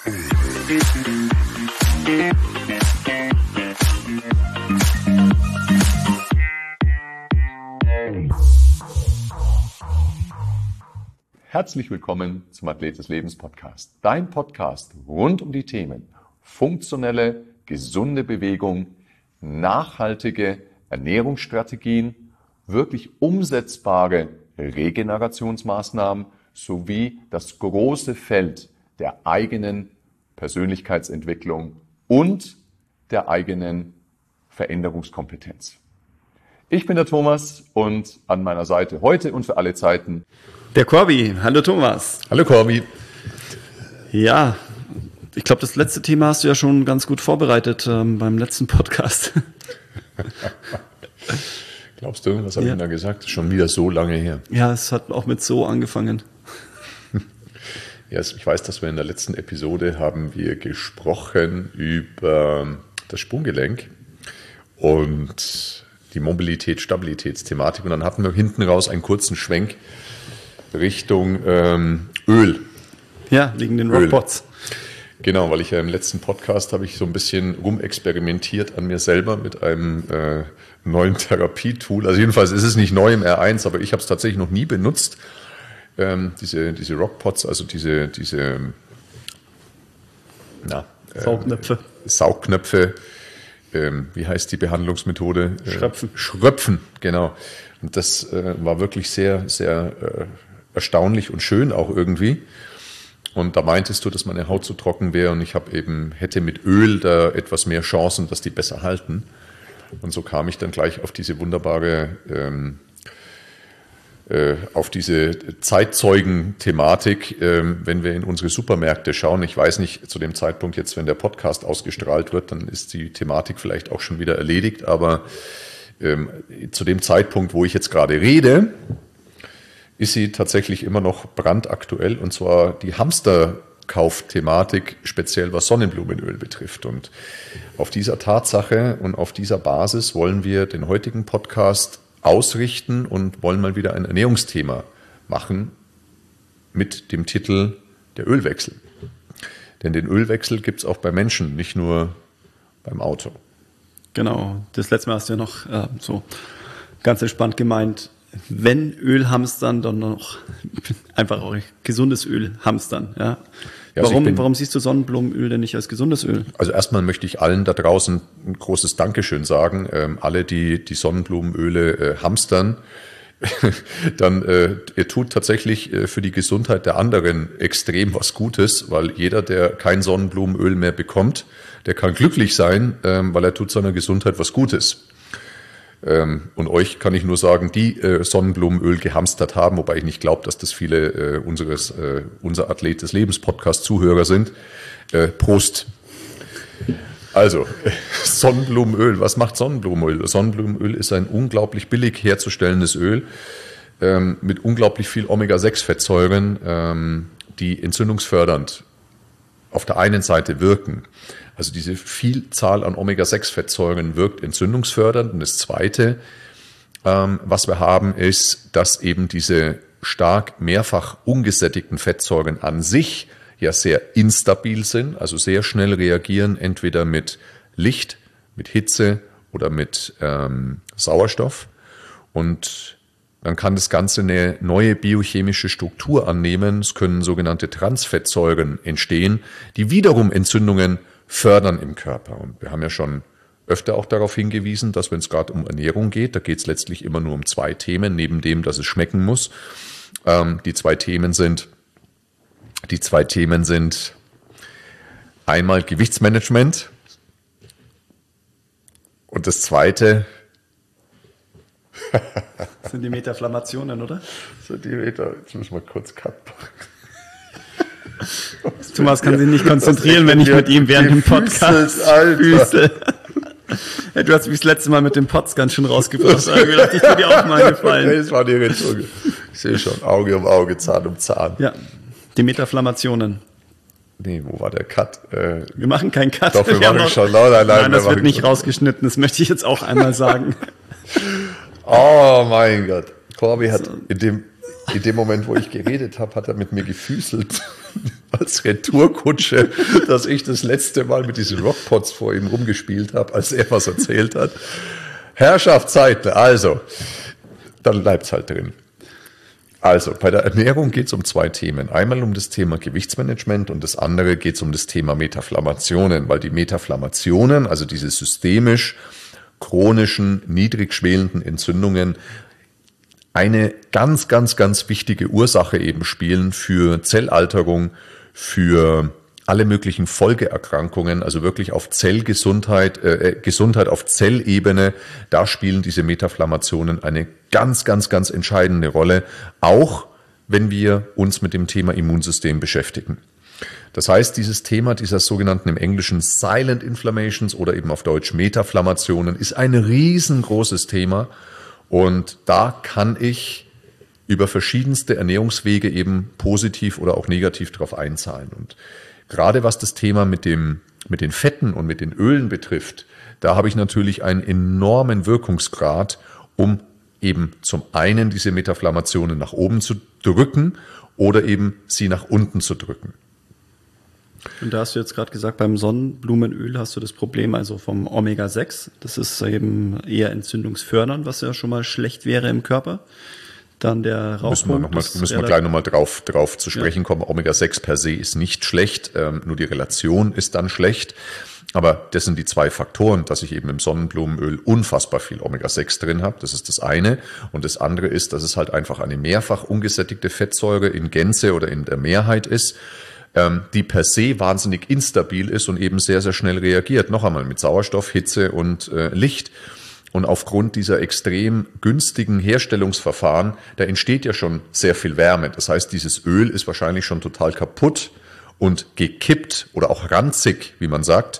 Herzlich willkommen zum Athlet des Lebens Podcast. Dein Podcast rund um die Themen funktionelle, gesunde Bewegung, nachhaltige Ernährungsstrategien, wirklich umsetzbare Regenerationsmaßnahmen sowie das große Feld der eigenen Persönlichkeitsentwicklung und der eigenen Veränderungskompetenz. Ich bin der Thomas und an meiner Seite heute und für alle Zeiten der Corby. Hallo Thomas. Hallo Corby. Ja, ich glaube, das letzte Thema hast du ja schon ganz gut vorbereitet beim letzten Podcast. Glaubst du, was habe ich denn da gesagt? Schon wieder so lange her. Ja, es hat auch mit so angefangen. Ja, ich weiß, dass wir in der letzten Episode haben wir gesprochen über das Sprunggelenk und die Mobilität-Stabilitätsthematik. Und dann hatten wir hinten raus einen kurzen Schwenk Richtung Öl. Ja, wegen den Rockpots. Genau, weil ich ja im letzten Podcast habe ich so ein bisschen rumexperimentiert an mir selber mit einem neuen Therapietool. Also jedenfalls ist es nicht neu im R1, aber ich habe es tatsächlich noch nie benutzt. Diese Rockpots, also diese Saugknöpfe. Wie heißt die Behandlungsmethode? Schröpfen, genau. Und das war wirklich sehr, sehr erstaunlich und schön auch irgendwie. Und da meintest du, dass meine Haut zu trocken wäre und ich hätte mit Öl da etwas mehr Chancen, dass die besser halten. Und so kam ich dann gleich auf diese wunderbare, auf diese Zeitzeugen-Thematik, wenn wir in unsere Supermärkte schauen. Ich weiß nicht, zu dem Zeitpunkt jetzt, wenn der Podcast ausgestrahlt wird, dann ist die Thematik vielleicht auch schon wieder erledigt. Aber zu dem Zeitpunkt, wo ich jetzt gerade rede, ist sie tatsächlich immer noch brandaktuell, und zwar die Hamsterkauf-Thematik, speziell was Sonnenblumenöl betrifft. Und auf dieser Tatsache und auf dieser Basis wollen wir den heutigen Podcast ausrichten und wollen mal wieder ein Ernährungsthema machen mit dem Titel der Ölwechsel. Denn den Ölwechsel gibt es auch bei Menschen, nicht nur beim Auto. Genau, das letzte Mal hast du ja noch so ganz entspannt gemeint, wenn Öl hamstern, dann noch einfach auch gesundes Öl hamstern. Ja? Ja, warum siehst du Sonnenblumenöl denn nicht als gesundes Öl? Also erstmal möchte ich allen da draußen ein großes Dankeschön sagen. Alle, die Sonnenblumenöle hamstern, dann ihr tut tatsächlich für die Gesundheit der anderen extrem was Gutes, weil jeder, der kein Sonnenblumenöl mehr bekommt, der kann glücklich sein, weil er tut seiner Gesundheit was Gutes. Und euch kann ich nur sagen, die Sonnenblumenöl gehamstert haben, wobei ich nicht glaube, dass das viele unser Athlet des Lebens Podcast Zuhörer sind. Prost. Also, Sonnenblumenöl. Was macht Sonnenblumenöl? Sonnenblumenöl ist ein unglaublich billig herzustellendes Öl mit unglaublich viel Omega-6-Fettsäuren, die entzündungsfördernd auf der einen Seite wirken. Also diese Vielzahl an Omega-6-Fettsäuren wirkt entzündungsfördernd. Und das Zweite, was wir haben, ist, dass eben diese stark mehrfach ungesättigten Fettsäuren an sich ja sehr instabil sind, also sehr schnell reagieren, entweder mit Licht, mit Hitze oder mit Sauerstoff. Und dann kann das Ganze eine neue biochemische Struktur annehmen. Es können sogenannte Transfettsäuren entstehen, die wiederum Entzündungen fördern im Körper. Und wir haben ja schon öfter auch darauf hingewiesen, dass wenn es gerade um Ernährung geht, da geht es letztlich immer nur um zwei Themen, neben dem, dass es schmecken muss. Die zwei Themen sind einmal Gewichtsmanagement und das zweite das sind die Metaflammationen, oder? Jetzt müssen wir kurz Cut machen. Thomas kann sich nicht konzentrieren, wenn ich mit ihm während dem Podcast füßel. Ja, du hast mich das letzte Mal mit dem Pots ganz schön rausgebracht. Ich habe gedacht, ich tue dir auch mal gefallen. Das war die Rettung. Ich sehe schon, Auge um Auge, Zahn um Zahn. Ja, die Metaflammationen. Nee, wo war der Cut? Wir machen keinen Cut. Doch, wir machen schon. Nein, das wird nicht rausgeschnitten. Das möchte ich jetzt auch einmal sagen. Oh mein Gott. Corby hat in dem Moment, wo ich geredet habe, hat er mit mir gefüßelt. als Retourkutsche, dass ich das letzte Mal mit diesen Rockpots vor ihm rumgespielt habe, als er was erzählt hat. Herrschaftszeiten, also, dann bleibt es halt drin. Also, bei der Ernährung geht es um 2 Themen. Einmal um das Thema Gewichtsmanagement und das andere geht es um das Thema Metaflammationen, weil die Metaflammationen, also diese systemisch chronischen, niedrig schwelenden Entzündungen, eine ganz, ganz, ganz wichtige Ursache eben spielen für Zellalterung, für alle möglichen Folgeerkrankungen, also wirklich auf Zellgesundheit, Gesundheit auf Zellebene, da spielen diese Metaflammationen eine ganz, ganz, ganz entscheidende Rolle, auch wenn wir uns mit dem Thema Immunsystem beschäftigen. Das heißt, dieses Thema dieser sogenannten im Englischen Silent Inflammations oder eben auf Deutsch Metaflammationen ist ein riesengroßes Thema und da kann ich über verschiedenste Ernährungswege eben positiv oder auch negativ drauf einzahlen. Und gerade was das Thema mit den Fetten und mit den Ölen betrifft, da habe ich natürlich einen enormen Wirkungsgrad, um eben zum einen diese Metaflammationen nach oben zu drücken oder eben sie nach unten zu drücken. Und da hast du jetzt gerade gesagt, beim Sonnenblumenöl hast du das Problem also vom Omega-6. Das ist eben eher entzündungsfördernd, was ja schon mal schlecht wäre im Körper. Dann der Rauchpunkt. Müssen wir gleich nochmal drauf zu sprechen kommen. Omega-6 per se ist nicht schlecht, nur die Relation ist dann schlecht. Aber das sind die 2 Faktoren, dass ich eben im Sonnenblumenöl unfassbar viel Omega-6 drin habe. Das ist das eine. Und das andere ist, dass es halt einfach eine mehrfach ungesättigte Fettsäure in Gänze oder in der Mehrheit ist, die per se wahnsinnig instabil ist und eben sehr, sehr schnell reagiert. Noch einmal mit Sauerstoff, Hitze und Licht. Und aufgrund dieser extrem günstigen Herstellungsverfahren, da entsteht ja schon sehr viel Wärme. Das heißt, dieses Öl ist wahrscheinlich schon total kaputt und gekippt oder auch ranzig, wie man sagt,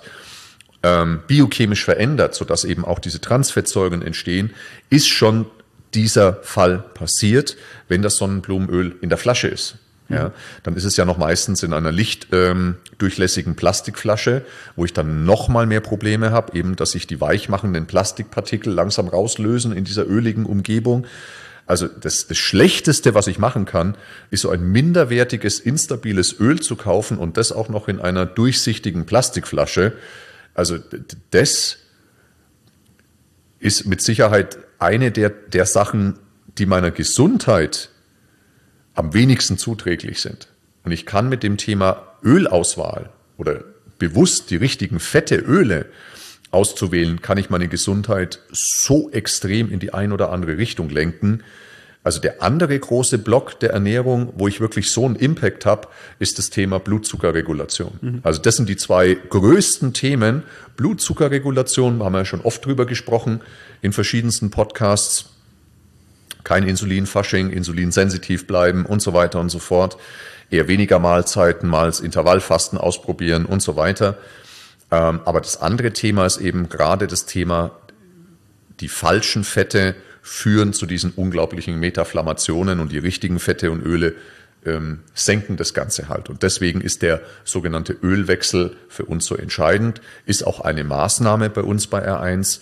biochemisch verändert, sodass eben auch diese Transfettsäuren entstehen, ist schon dieser Fall passiert, wenn das Sonnenblumenöl in der Flasche ist. Ja, dann ist es ja noch meistens in einer lichtdurchlässigen Plastikflasche, wo ich dann noch mal mehr Probleme habe, eben, dass sich die weichmachenden Plastikpartikel langsam rauslösen in dieser öligen Umgebung. Also das Schlechteste, was ich machen kann, ist so ein minderwertiges, instabiles Öl zu kaufen und das auch noch in einer durchsichtigen Plastikflasche. Also das ist mit Sicherheit eine der Sachen, die meiner Gesundheit am wenigsten zuträglich sind. Und ich kann mit dem Thema Ölauswahl oder bewusst die richtigen fette Öle auszuwählen, kann ich meine Gesundheit so extrem in die ein oder andere Richtung lenken. Also der andere große Block der Ernährung, wo ich wirklich so einen Impact habe, ist das Thema Blutzuckerregulation. Also das sind die 2 größten Themen. Blutzuckerregulation, da haben wir ja schon oft drüber gesprochen in verschiedensten Podcasts. Kein Insulinfasching, insulinsensitiv bleiben und so weiter und so fort. Eher weniger Mahlzeiten, mal das Intervallfasten ausprobieren und so weiter. Aber das andere Thema ist eben gerade das Thema, die falschen Fette führen zu diesen unglaublichen Metaflammationen und die richtigen Fette und Öle senken das Ganze halt. Und deswegen ist der sogenannte Ölwechsel für uns so entscheidend, ist auch eine Maßnahme bei uns bei R1,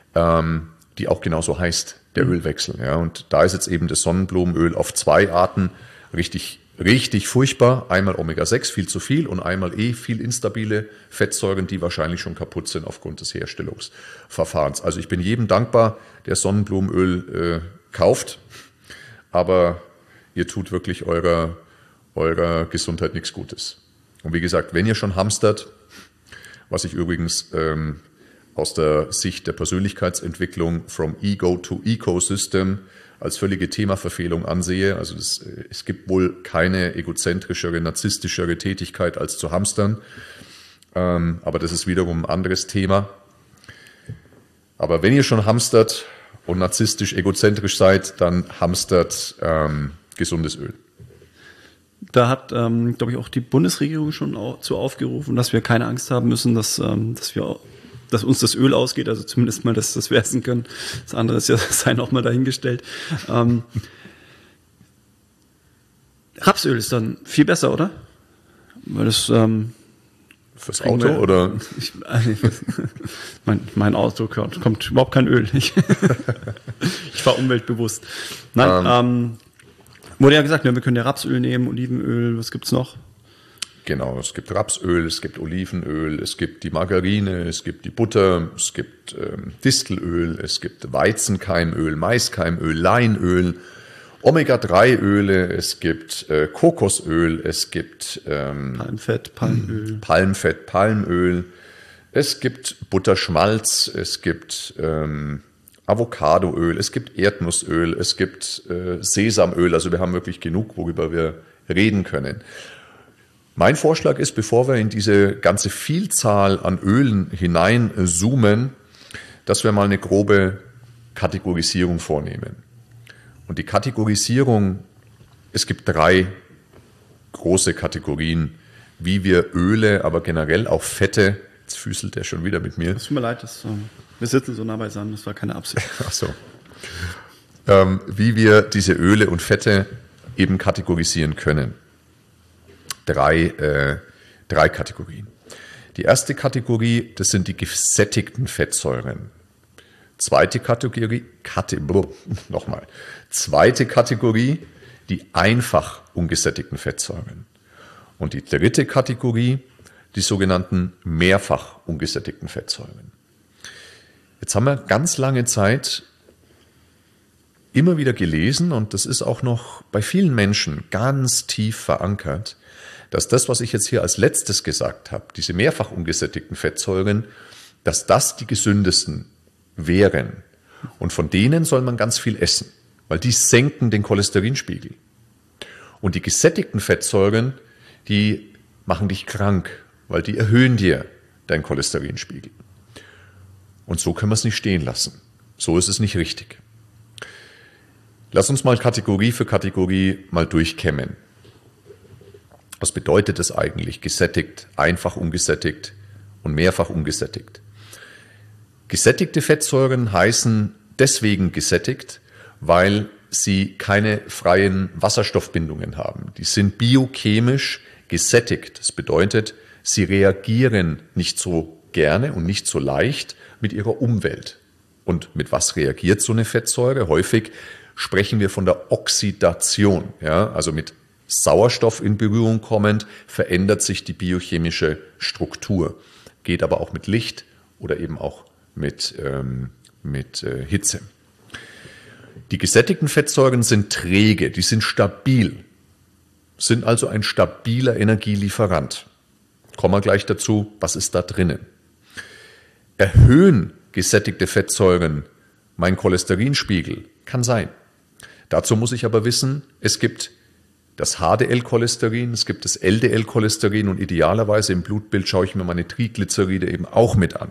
die auch genauso heißt, der Ölwechsel. Ja. Und da ist jetzt eben das Sonnenblumenöl auf 2 Arten richtig furchtbar. Einmal Omega-6, viel zu viel, und einmal viel instabile Fettsäuren, die wahrscheinlich schon kaputt sind aufgrund des Herstellungsverfahrens. Also ich bin jedem dankbar, der Sonnenblumenöl kauft, aber ihr tut wirklich eurer Gesundheit nichts Gutes. Und wie gesagt, wenn ihr schon hamstert, was ich übrigens aus der Sicht der Persönlichkeitsentwicklung from Ego to Ecosystem als völlige Themaverfehlung ansehe. Also es gibt wohl keine egozentrischere, narzisstischere Tätigkeit als zu hamstern. Aber das ist wiederum ein anderes Thema. Aber wenn ihr schon hamstert und narzisstisch, egozentrisch seid, dann hamstert gesundes Öl. Da hat, glaube ich, auch die Bundesregierung schon zu aufgerufen, dass wir keine Angst haben müssen, dass uns das Öl ausgeht, also zumindest mal, dass wir essen können. Das andere ist ja, sei noch mal dahingestellt. Rapsöl ist dann viel besser, oder? Weil das fürs Auto oder? Mein Auto kommt überhaupt kein Öl. Ich war umweltbewusst. Nein, wurde ja gesagt, wir können ja Rapsöl nehmen, Olivenöl, was gibt's noch? Genau, es gibt Rapsöl, es gibt Olivenöl, es gibt die Margarine, es gibt die Butter, es gibt Distelöl, es gibt Weizenkeimöl, Maiskeimöl, Leinöl, Omega-3-Öle, es gibt Kokosöl, es gibt Palmfett, Palmöl. Palmfett, Palmöl, es gibt Butterschmalz, es gibt Avocadoöl, es gibt Erdnussöl, es gibt Sesamöl. Also wir haben wirklich genug, worüber wir reden können. Mein Vorschlag ist, bevor wir in diese ganze Vielzahl an Ölen hineinzoomen, dass wir mal eine grobe Kategorisierung vornehmen. Und die Kategorisierung, es gibt 3 große Kategorien, wie wir Öle, aber generell auch Fette, jetzt füßelt er schon wieder mit mir. Es tut mir leid, wir sitzen so nah beisammen, das war keine Absicht. Ach so. Wie wir diese Öle und Fette eben kategorisieren können. 3 Kategorien. Die erste Kategorie, das sind die gesättigten Fettsäuren. Zweite Kategorie, die einfach ungesättigten Fettsäuren. Und die dritte Kategorie, die sogenannten mehrfach ungesättigten Fettsäuren. Jetzt haben wir ganz lange Zeit immer wieder gelesen, und das ist auch noch bei vielen Menschen ganz tief verankert, dass das, was ich jetzt hier als letztes gesagt habe, diese mehrfach ungesättigten Fettsäuren, dass das die gesündesten wären. Und von denen soll man ganz viel essen, weil die senken den Cholesterinspiegel. Und die gesättigten Fettsäuren, die machen dich krank, weil die erhöhen dir deinen Cholesterinspiegel. Und so können wir es nicht stehen lassen. So ist es nicht richtig. Lass uns mal Kategorie für Kategorie mal durchkämmen. Was bedeutet es eigentlich? Gesättigt, einfach ungesättigt und mehrfach ungesättigt. Gesättigte Fettsäuren heißen deswegen gesättigt, weil sie keine freien Wasserstoffbindungen haben. Die sind biochemisch gesättigt. Das bedeutet, sie reagieren nicht so gerne und nicht so leicht mit ihrer Umwelt. Und mit was reagiert so eine Fettsäure? Häufig sprechen wir von der Oxidation, ja, also mit Sauerstoff in Berührung kommend, verändert sich die biochemische Struktur. Geht aber auch mit Licht oder eben auch mit Hitze. Die gesättigten Fettsäuren sind träge, die sind stabil, sind also ein stabiler Energielieferant. Kommen wir gleich dazu, was ist da drinnen? Erhöhen gesättigte Fettsäuren meinen Cholesterinspiegel? Kann sein. Dazu muss ich aber wissen, es gibt das HDL-Cholesterin, es gibt das LDL-Cholesterin und idealerweise im Blutbild schaue ich mir meine Triglyceride eben auch mit an.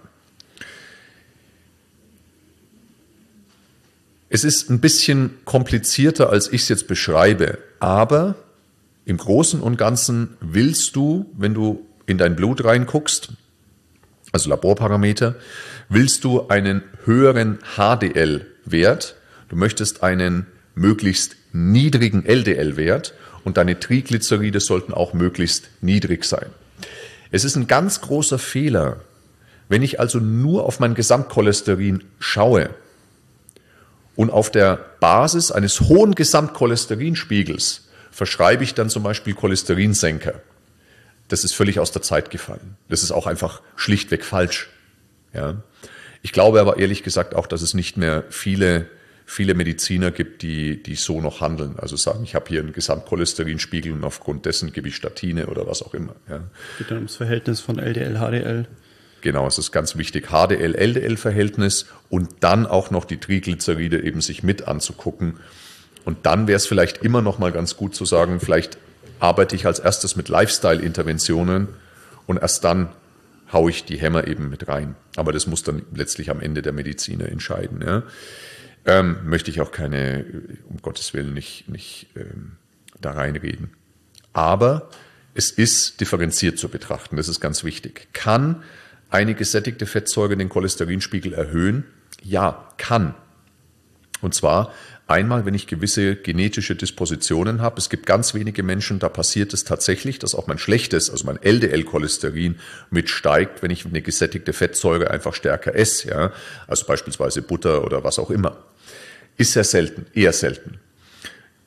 Es ist ein bisschen komplizierter, als ich es jetzt beschreibe, aber im Großen und Ganzen willst du, wenn du in dein Blut reinguckst, also Laborparameter, willst du einen höheren HDL-Wert, du möchtest einen möglichst niedrigen LDL-Wert und deine Triglyceride sollten auch möglichst niedrig sein. Es ist ein ganz großer Fehler, wenn ich also nur auf mein Gesamtcholesterin schaue und auf der Basis eines hohen Gesamtcholesterinspiegels verschreibe ich dann zum Beispiel Cholesterinsenker. Das ist völlig aus der Zeit gefallen. Das ist auch einfach schlichtweg falsch. Ja. Ich glaube aber ehrlich gesagt auch, dass es nicht mehr viele Mediziner gibt, die so noch handeln. Also sagen, ich habe hier einen Gesamtcholesterinspiegel und aufgrund dessen gebe ich Statine oder was auch immer. Ja. Geht dann ums Verhältnis von LDL, HDL. Genau, es ist ganz wichtig, HDL-LDL-Verhältnis und dann auch noch die Triglyceride eben sich mit anzugucken. Und dann wäre es vielleicht immer noch mal ganz gut zu sagen, vielleicht arbeite ich als erstes mit Lifestyle-Interventionen und erst dann haue ich die Hämmer eben mit rein. Aber das muss dann letztlich am Ende der Mediziner entscheiden. Ja. Möchte ich auch keine, um Gottes Willen, nicht da reinreden. Aber es ist differenziert zu betrachten, das ist ganz wichtig. Kann eine gesättigte Fettsäure den Cholesterinspiegel erhöhen? Ja, kann. Und zwar einmal, wenn ich gewisse genetische Dispositionen habe. Es gibt ganz wenige Menschen, da passiert es tatsächlich, dass auch mein schlechtes, also mein LDL-Cholesterin mitsteigt, wenn ich eine gesättigte Fettsäure einfach stärker esse. Ja? Also beispielsweise Butter oder was auch immer. Ist sehr selten, eher selten.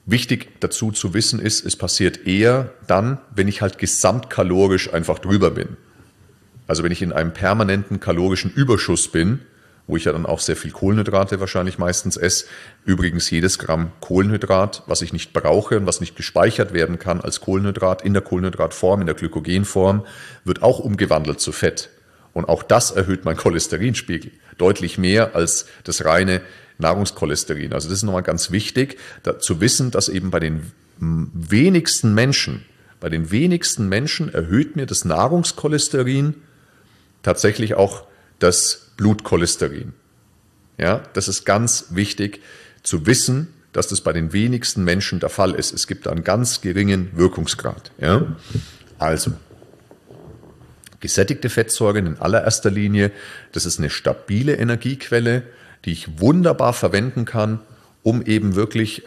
Wichtig dazu zu wissen ist, es passiert eher dann, wenn ich halt gesamtkalorisch einfach drüber bin. Also wenn ich in einem permanenten kalorischen Überschuss bin, wo ich ja dann auch sehr viel Kohlenhydrate wahrscheinlich meistens esse. Übrigens jedes Gramm Kohlenhydrat, was ich nicht brauche und was nicht gespeichert werden kann als Kohlenhydrat in der Kohlenhydratform, in der Glykogenform, wird auch umgewandelt zu Fett. Und auch das erhöht meinen Cholesterinspiegel deutlich mehr als das reine Nahrungscholesterin. Also das ist nochmal ganz wichtig, zu wissen, dass eben bei den wenigsten Menschen erhöht mir das Nahrungscholesterin tatsächlich auch das Blutcholesterin. Ja, das ist ganz wichtig zu wissen, dass das bei den wenigsten Menschen der Fall ist. Es gibt einen ganz geringen Wirkungsgrad. Ja? Also, gesättigte Fettsäuren in allererster Linie, das ist eine stabile Energiequelle, die ich wunderbar verwenden kann, um eben wirklich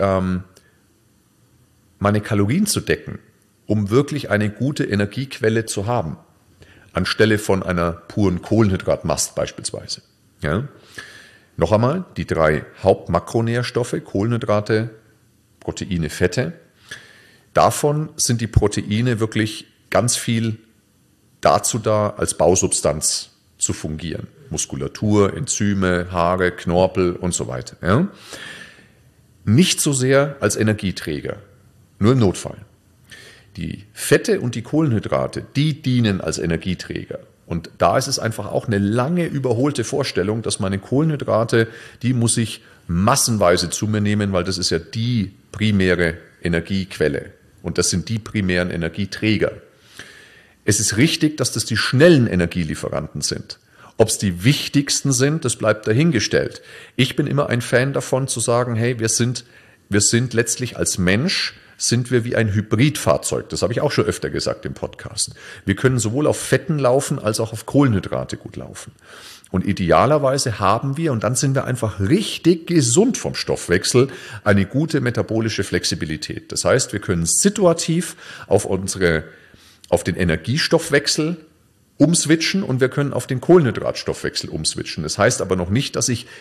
meine Kalorien zu decken, um wirklich eine gute Energiequelle zu haben, anstelle von einer puren Kohlenhydratmast beispielsweise. Ja? Noch einmal, die 3 Hauptmakronährstoffe, Kohlenhydrate, Proteine, Fette. Davon sind die Proteine wirklich ganz viel dazu da, als Bausubstanz zu fungieren. Muskulatur, Enzyme, Haare, Knorpel und so weiter. Ja? Nicht so sehr als Energieträger, nur im Notfall. Die Fette und die Kohlenhydrate, die dienen als Energieträger. Und da ist es einfach auch eine lange überholte Vorstellung, dass meine Kohlenhydrate, die muss ich massenweise zu mir nehmen, weil das ist ja die primäre Energiequelle. Und das sind die primären Energieträger. Es ist richtig, dass das die schnellen Energielieferanten sind. Ob es die wichtigsten sind, das bleibt dahingestellt. Ich bin immer ein Fan davon zu sagen, hey, wir sind letztlich als Mensch, sind wir wie ein Hybridfahrzeug. Das habe ich auch schon öfter gesagt im Podcast. Wir können sowohl auf Fetten laufen, als auch auf Kohlenhydrate gut laufen. Und idealerweise haben wir, und dann sind wir einfach richtig gesund vom Stoffwechsel, eine gute metabolische Flexibilität. Das heißt, wir können situativ auf den Energiestoffwechsel umswitchen und wir können auf den Kohlenhydratstoffwechsel umswitchen. Das heißt aber noch nicht, dass ich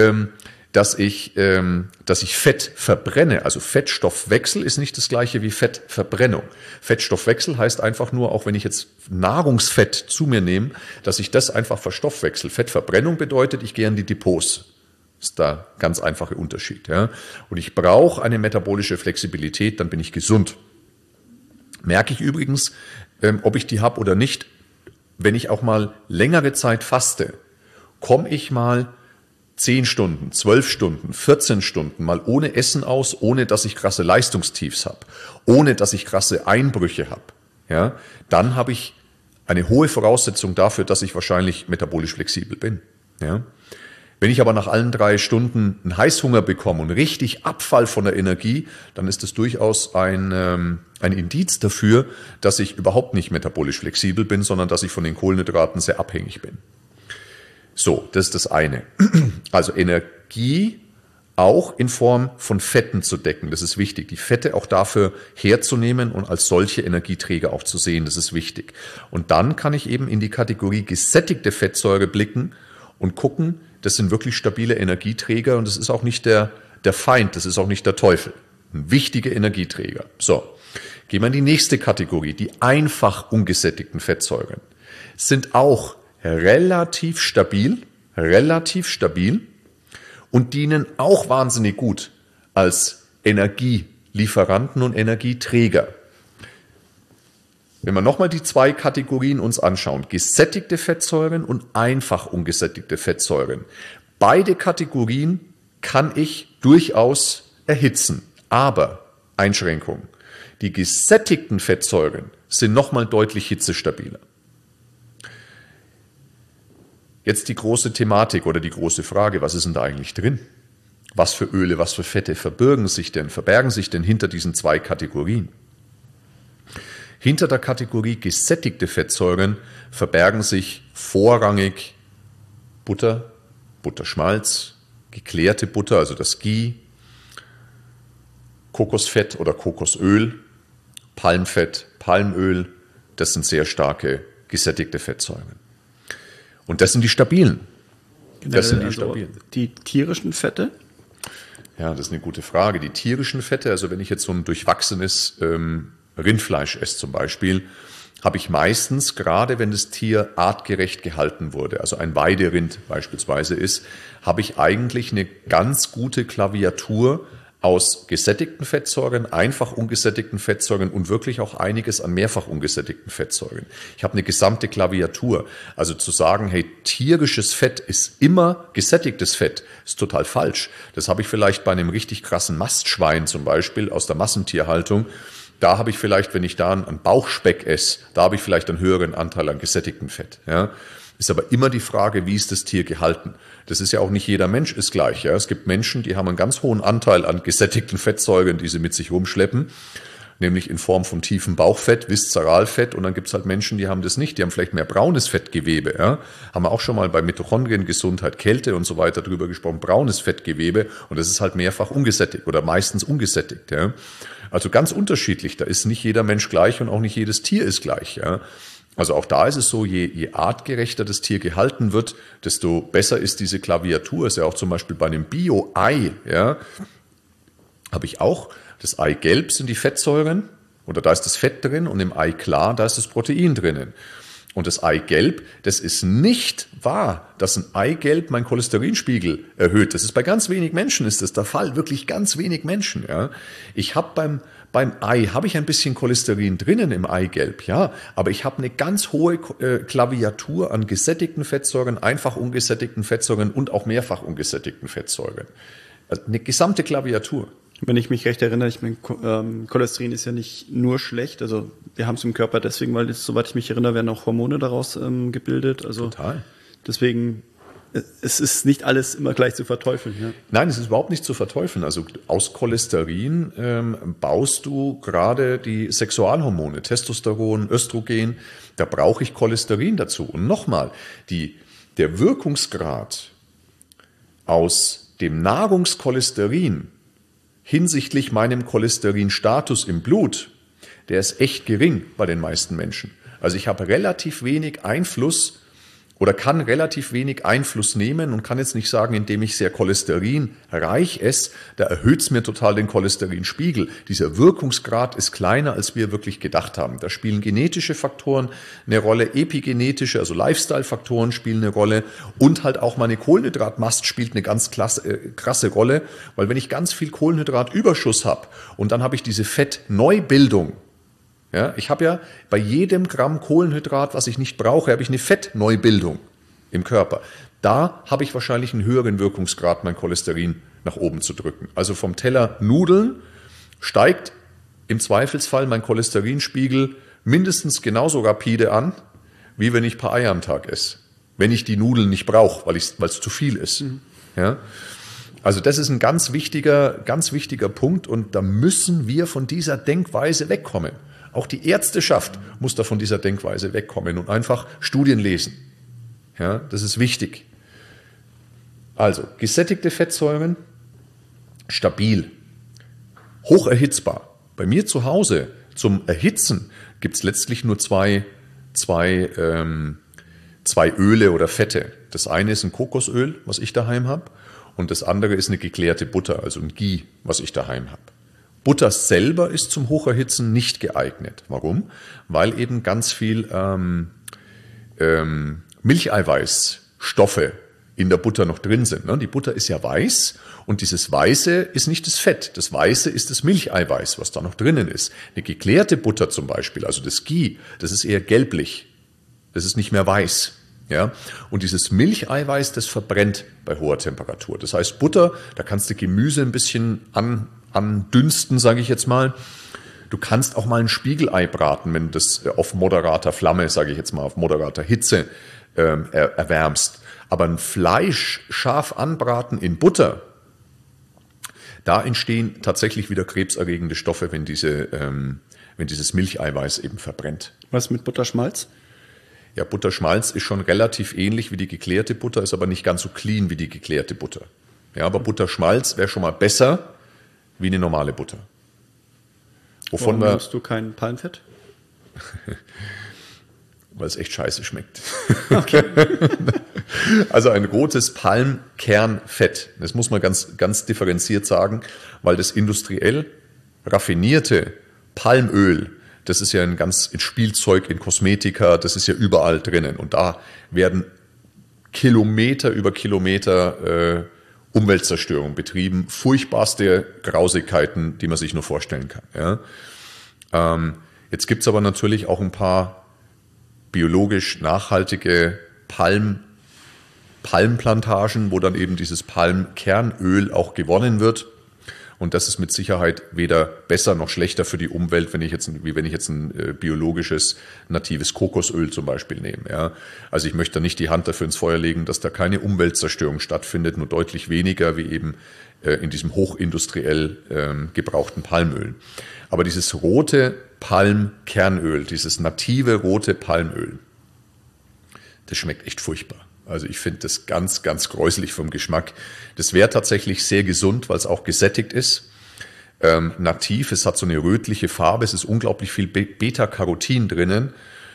Fett verbrenne. Also Fettstoffwechsel ist nicht das gleiche wie Fettverbrennung. Fettstoffwechsel heißt einfach nur, auch wenn ich jetzt Nahrungsfett zu mir nehme, dass ich das einfach verstoffwechsel. Fettverbrennung bedeutet, ich gehe an die Depots. Das ist der ganz einfache Unterschied. Ja? Und ich brauche eine metabolische Flexibilität, dann bin ich gesund. Merke ich übrigens, ob ich die habe oder nicht, wenn ich auch mal längere Zeit faste, komme ich mal 10 Stunden, 12 Stunden, 14 Stunden mal ohne Essen aus, ohne dass ich krasse Leistungstiefs habe, ohne dass ich krasse Einbrüche habe. Ja, dann habe ich eine hohe Voraussetzung dafür, dass ich wahrscheinlich metabolisch flexibel bin. Ja. Wenn ich aber nach allen 3 Stunden einen Heißhunger bekomme und richtig Abfall von der Energie, dann ist das durchaus ein Indiz dafür, dass ich überhaupt nicht metabolisch flexibel bin, sondern dass ich von den Kohlenhydraten sehr abhängig bin. So, das ist das eine. Also Energie auch in Form von Fetten zu decken, das ist wichtig. Die Fette auch dafür herzunehmen und als solche Energieträger auch zu sehen, das ist wichtig. Und dann kann ich eben in die Kategorie gesättigte Fettsäure blicken und gucken, das sind wirklich stabile Energieträger und das ist auch nicht der Feind, das ist auch nicht der Teufel. Ein wichtiger Energieträger. So, gehen wir in die nächste Kategorie, die einfach ungesättigten Fettsäuren. Sind auch relativ stabil und dienen auch wahnsinnig gut als Energielieferanten und Energieträger. Wenn wir nochmal die 2 Kategorien uns anschauen, gesättigte Fettsäuren und einfach ungesättigte Fettsäuren. Beide Kategorien kann ich durchaus erhitzen, aber Einschränkung. Die gesättigten Fettsäuren sind nochmal deutlich hitzestabiler. Jetzt die große Thematik oder die große Frage, was ist denn da eigentlich drin? Was für Öle, was für Fette verbergen sich denn hinter diesen 2 Kategorien? Hinter der Kategorie gesättigte Fettsäuren verbergen sich vorrangig Butter, Butterschmalz, geklärte Butter, also das Ghee, Kokosfett oder Kokosöl, Palmfett, Palmöl, das sind sehr starke gesättigte Fettsäuren. Und das sind die stabilen. Das sind die stabilen. Die tierischen Fette? Ja, das ist eine gute Frage. Die tierischen Fette, also wenn ich jetzt so ein durchwachsenes Rindfleisch esse zum Beispiel, habe ich meistens, gerade wenn das Tier artgerecht gehalten wurde, also ein Weiderind beispielsweise ist, habe ich eigentlich eine ganz gute Klaviatur aus gesättigten Fettsäuren, einfach ungesättigten Fettsäuren und wirklich auch einiges an mehrfach ungesättigten Fettsäuren. Ich habe eine gesamte Klaviatur. Also zu sagen, hey, tierisches Fett ist immer gesättigtes Fett, ist total falsch. Das habe ich vielleicht bei einem richtig krassen Mastschwein zum Beispiel aus der Massentierhaltung. Da habe ich vielleicht, wenn ich da einen Bauchspeck esse, da habe ich vielleicht einen höheren Anteil an gesättigtem Fett. Ja. Ist aber immer die Frage, wie ist das Tier gehalten? Das ist ja auch nicht jeder Mensch ist gleich. Ja. Es gibt Menschen, die haben einen ganz hohen Anteil an gesättigten Fettsäuren, die sie mit sich rumschleppen, nämlich in Form von tiefem Bauchfett, Viszeralfett. Und dann gibt es halt Menschen, die haben das nicht. Die haben vielleicht mehr braunes Fettgewebe. Ja. Haben wir auch schon mal bei Mitochondriengesundheit, Kälte und so weiter drüber gesprochen, braunes Fettgewebe. Und das ist halt mehrfach ungesättigt oder meistens ungesättigt. Ja. Also ganz unterschiedlich. Da ist nicht jeder Mensch gleich und auch nicht jedes Tier ist gleich. Ja. Also auch da ist es so, je artgerechter das Tier gehalten wird, desto besser ist diese Klaviatur. Ist ja auch zum Beispiel bei einem Bio-Ei, ja, habe ich auch, das Eigelb sind die Fettsäuren, oder da ist das Fett drin, und im Eiklar, da ist das Protein drinnen. Und das Eigelb, das ist nicht wahr, dass ein Eigelb meinen Cholesterinspiegel erhöht. Das ist bei ganz wenig Menschen ist das der Fall, wirklich ganz wenig Menschen. Ja. Ich habe beim Ei habe ich ein bisschen Cholesterin drinnen im Eigelb, ja, aber ich habe eine ganz hohe Klaviatur an gesättigten Fettsäuren, einfach ungesättigten Fettsäuren und auch mehrfach ungesättigten Fettsäuren. Also eine gesamte Klaviatur. Wenn ich mich recht erinnere, ich meine, Cholesterin ist ja nicht nur schlecht, also wir haben es im Körper deswegen, weil soweit ich mich erinnere, werden auch Hormone daraus gebildet. Also total. Deswegen, es ist nicht alles immer gleich zu verteufeln. Ja. Nein, es ist überhaupt nicht zu verteufeln. Also aus Cholesterin baust du gerade die Sexualhormone, Testosteron, Östrogen, da brauche ich Cholesterin dazu. Und nochmal, der Wirkungsgrad aus dem Nahrungscholesterin hinsichtlich meinem Cholesterinstatus im Blut, der ist echt gering bei den meisten Menschen. Also ich habe relativ wenig Einfluss oder kann relativ wenig Einfluss nehmen und kann jetzt nicht sagen, indem ich sehr cholesterinreich esse, da erhöht es mir total den Cholesterinspiegel. Dieser Wirkungsgrad ist kleiner, als wir wirklich gedacht haben. Da spielen genetische Faktoren eine Rolle, epigenetische, also Lifestyle-Faktoren spielen eine Rolle und halt auch meine Kohlenhydratmast spielt eine ganz krasse Rolle, weil wenn ich ganz viel Kohlenhydratüberschuss habe und dann habe ich diese Fettneubildung, ja, ich habe ja bei jedem Gramm Kohlenhydrat, was ich nicht brauche, habe ich eine Fettneubildung im Körper. Da habe ich wahrscheinlich einen höheren Wirkungsgrad, mein Cholesterin nach oben zu drücken. Also vom Teller Nudeln steigt im Zweifelsfall mein Cholesterinspiegel mindestens genauso rapide an, wie wenn ich ein paar Eier am Tag esse. Wenn ich die Nudeln nicht brauche, weil es zu viel ist. Mhm. Ja? Also das ist ein ganz wichtiger Punkt und da müssen wir von dieser Denkweise wegkommen. Auch die Ärzteschaft muss da von dieser Denkweise wegkommen und einfach Studien lesen. Ja, das ist wichtig. Also, gesättigte Fettsäuren, stabil, hoch erhitzbar. Bei mir zu Hause zum Erhitzen gibt es letztlich nur zwei Öle oder Fette. Das eine ist ein Kokosöl, was ich daheim habe, und das andere ist eine geklärte Butter, also ein Ghee, was ich daheim habe. Butter selber ist zum Hocherhitzen nicht geeignet. Warum? Weil eben ganz viel Milcheiweißstoffe in der Butter noch drin sind. Die Butter ist ja weiß und dieses Weiße ist nicht das Fett. Das Weiße ist das Milcheiweiß, was da noch drinnen ist. Eine geklärte Butter zum Beispiel, also das Ghee, das ist eher gelblich. Das ist nicht mehr weiß. Ja? Und dieses Milcheiweiß, das verbrennt bei hoher Temperatur. Das heißt, Butter, da kannst du Gemüse ein bisschen andünsten, sage ich jetzt mal. Du kannst auch mal ein Spiegelei braten, wenn du das auf moderater Flamme, sage ich jetzt mal, auf moderater Hitze erwärmst. Aber ein Fleisch scharf anbraten in Butter, da entstehen tatsächlich wieder krebserregende Stoffe, wenn dieses Milcheiweiß eben verbrennt. Was mit Butterschmalz? Ja, Butterschmalz ist schon relativ ähnlich wie die geklärte Butter, ist aber nicht ganz so clean wie die geklärte Butter. Ja, aber Butterschmalz wäre schon mal besser wie eine normale Butter. Warum nimmst du kein Palmfett? Weil es echt scheiße schmeckt. Okay. Also ein rotes Palmkernfett, das muss man ganz, ganz differenziert sagen, weil das industriell raffinierte Palmöl, das ist ja in Spielzeug, in Kosmetika, das ist ja überall drinnen. Und da werden Kilometer über Kilometer Umweltzerstörung betrieben, furchtbarste Grausigkeiten, die man sich nur vorstellen kann. Ja? Jetzt gibt es aber natürlich auch ein paar biologisch nachhaltige Palmplantagen, wo dann eben dieses Palmkernöl auch gewonnen wird. Und das ist mit Sicherheit weder besser noch schlechter für die Umwelt, wie wenn ich jetzt ein biologisches, natives Kokosöl zum Beispiel nehme. Ja. Also ich möchte da nicht die Hand dafür ins Feuer legen, dass da keine Umweltzerstörung stattfindet, nur deutlich weniger wie eben in diesem hochindustriell gebrauchten Palmöl. Aber dieses rote Palmkernöl, dieses native rote Palmöl, das schmeckt echt furchtbar. Also ich finde das ganz, ganz gräuselig vom Geschmack. Das wäre tatsächlich sehr gesund, weil es auch gesättigt ist. Nativ, es hat so eine rötliche Farbe, es ist unglaublich viel Beta-Carotin drinnen.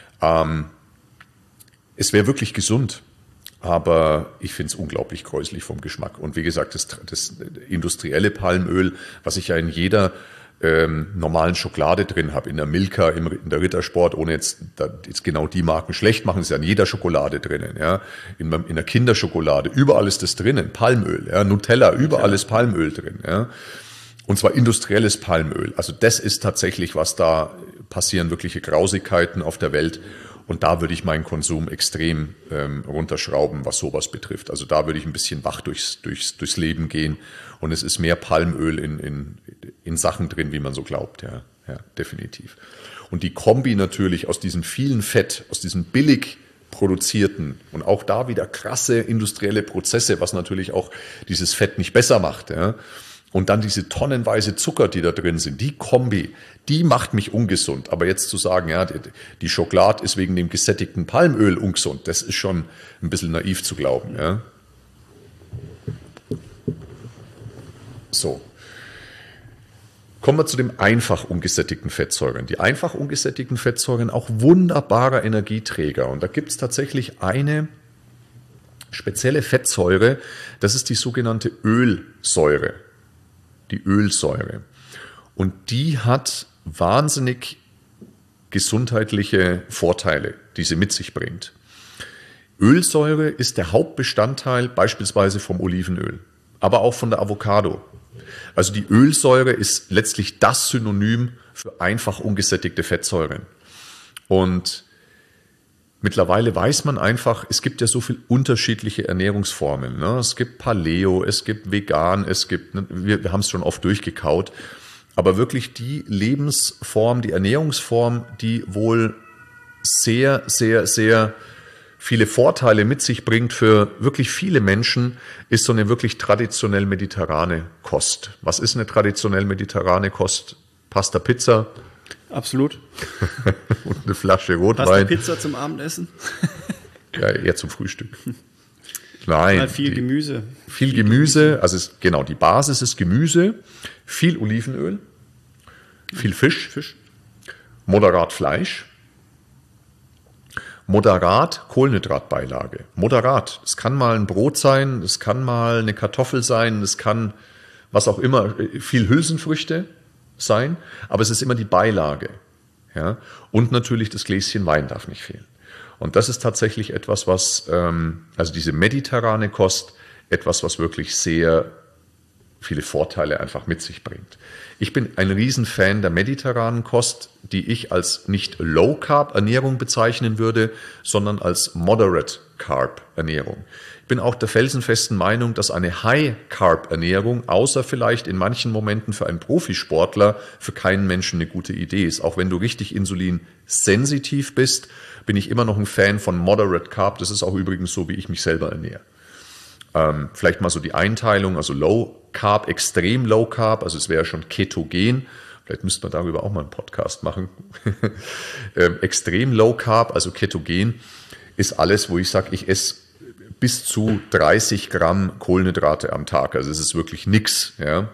Es wäre wirklich gesund, aber ich finde es unglaublich gräuselig vom Geschmack. Und wie gesagt, das industrielle Palmöl, was ich ja in jeder normalen Schokolade drin habe, in der Milka, in der Rittersport, ohne jetzt genau die Marken schlecht machen, ist ja in jeder Schokolade drinnen, ja, in der Kinderschokolade, überall ist das drinnen, Palmöl, ja, Nutella, überall ist Palmöl drin, ja, und zwar industrielles Palmöl. Also das ist tatsächlich, was da passieren, wirkliche Grausigkeiten auf der Welt. Und da würde ich meinen Konsum extrem runterschrauben, was sowas betrifft. Also da würde ich ein bisschen wach durchs Leben gehen. Und es ist mehr Palmöl in Sachen drin, wie man so glaubt. Ja, definitiv. Und die Kombi natürlich aus diesem vielen Fett, aus diesem billig produzierten und auch da wieder krasse industrielle Prozesse, was natürlich auch dieses Fett nicht besser macht. Ja. Und dann diese tonnenweise Zucker, die da drin sind, die Kombi, die macht mich ungesund. Aber jetzt zu sagen, ja, die Schokolade ist wegen dem gesättigten Palmöl ungesund, das ist schon ein bisschen naiv zu glauben. Ja. So. Kommen wir zu den einfach ungesättigten Fettsäuren. Die einfach ungesättigten Fettsäuren, auch wunderbarer Energieträger. Und da gibt es tatsächlich eine spezielle Fettsäure, das ist die sogenannte Ölsäure. Die Ölsäure. Und die hat wahnsinnig gesundheitliche Vorteile, die sie mit sich bringt. Ölsäure ist der Hauptbestandteil beispielsweise vom Olivenöl, aber auch von der Avocado. Also die Ölsäure ist letztlich das Synonym für einfach ungesättigte Fettsäuren. Und mittlerweile weiß man einfach, es gibt ja so viele unterschiedliche Ernährungsformen. Ne? Es gibt Paleo, es gibt Vegan, wir haben es schon oft durchgekaut, aber wirklich die Lebensform, die Ernährungsform, die wohl sehr, sehr, sehr viele Vorteile mit sich bringt für wirklich viele Menschen, ist so eine wirklich traditionell mediterrane Kost. Was ist eine traditionell mediterrane Kost? Pasta, Pizza? Absolut. Und eine Flasche Rotwein. Pasta, Pizza zum Abendessen? Ja, eher zum Frühstück. Nein. Mal viel Gemüse. Viel Gemüse, also genau, die Basis ist Gemüse, viel Olivenöl, viel Fisch, moderat Fleisch, moderat Kohlenhydratbeilage. Moderat. Es kann mal ein Brot sein, es kann mal eine Kartoffel sein, es kann was auch immer, viel Hülsenfrüchte sein, aber es ist immer die Beilage. Ja? Und natürlich das Gläschen Wein darf nicht fehlen. Und das ist tatsächlich etwas, also diese mediterrane Kost, etwas, was wirklich sehr viele Vorteile einfach mit sich bringt. Ich bin ein Riesenfan der mediterranen Kost, die ich als nicht Low-Carb-Ernährung bezeichnen würde, sondern als Moderate-Carb-Ernährung. Ich bin auch der felsenfesten Meinung, dass eine High-Carb-Ernährung, außer vielleicht in manchen Momenten für einen Profisportler, für keinen Menschen eine gute Idee ist. Auch wenn du richtig insulinsensitiv bist, bin ich immer noch ein Fan von Moderate Carb. Das ist auch übrigens so, wie ich mich selber ernähre. Vielleicht mal so die Einteilung, also Low Carb, extrem Low Carb, also es wäre schon ketogen. Vielleicht müsste man darüber auch mal einen Podcast machen. Extrem Low Carb, also ketogen, ist alles, wo ich sage, ich esse bis zu 30 Gramm Kohlenhydrate am Tag. Also es ist wirklich nix. Ja.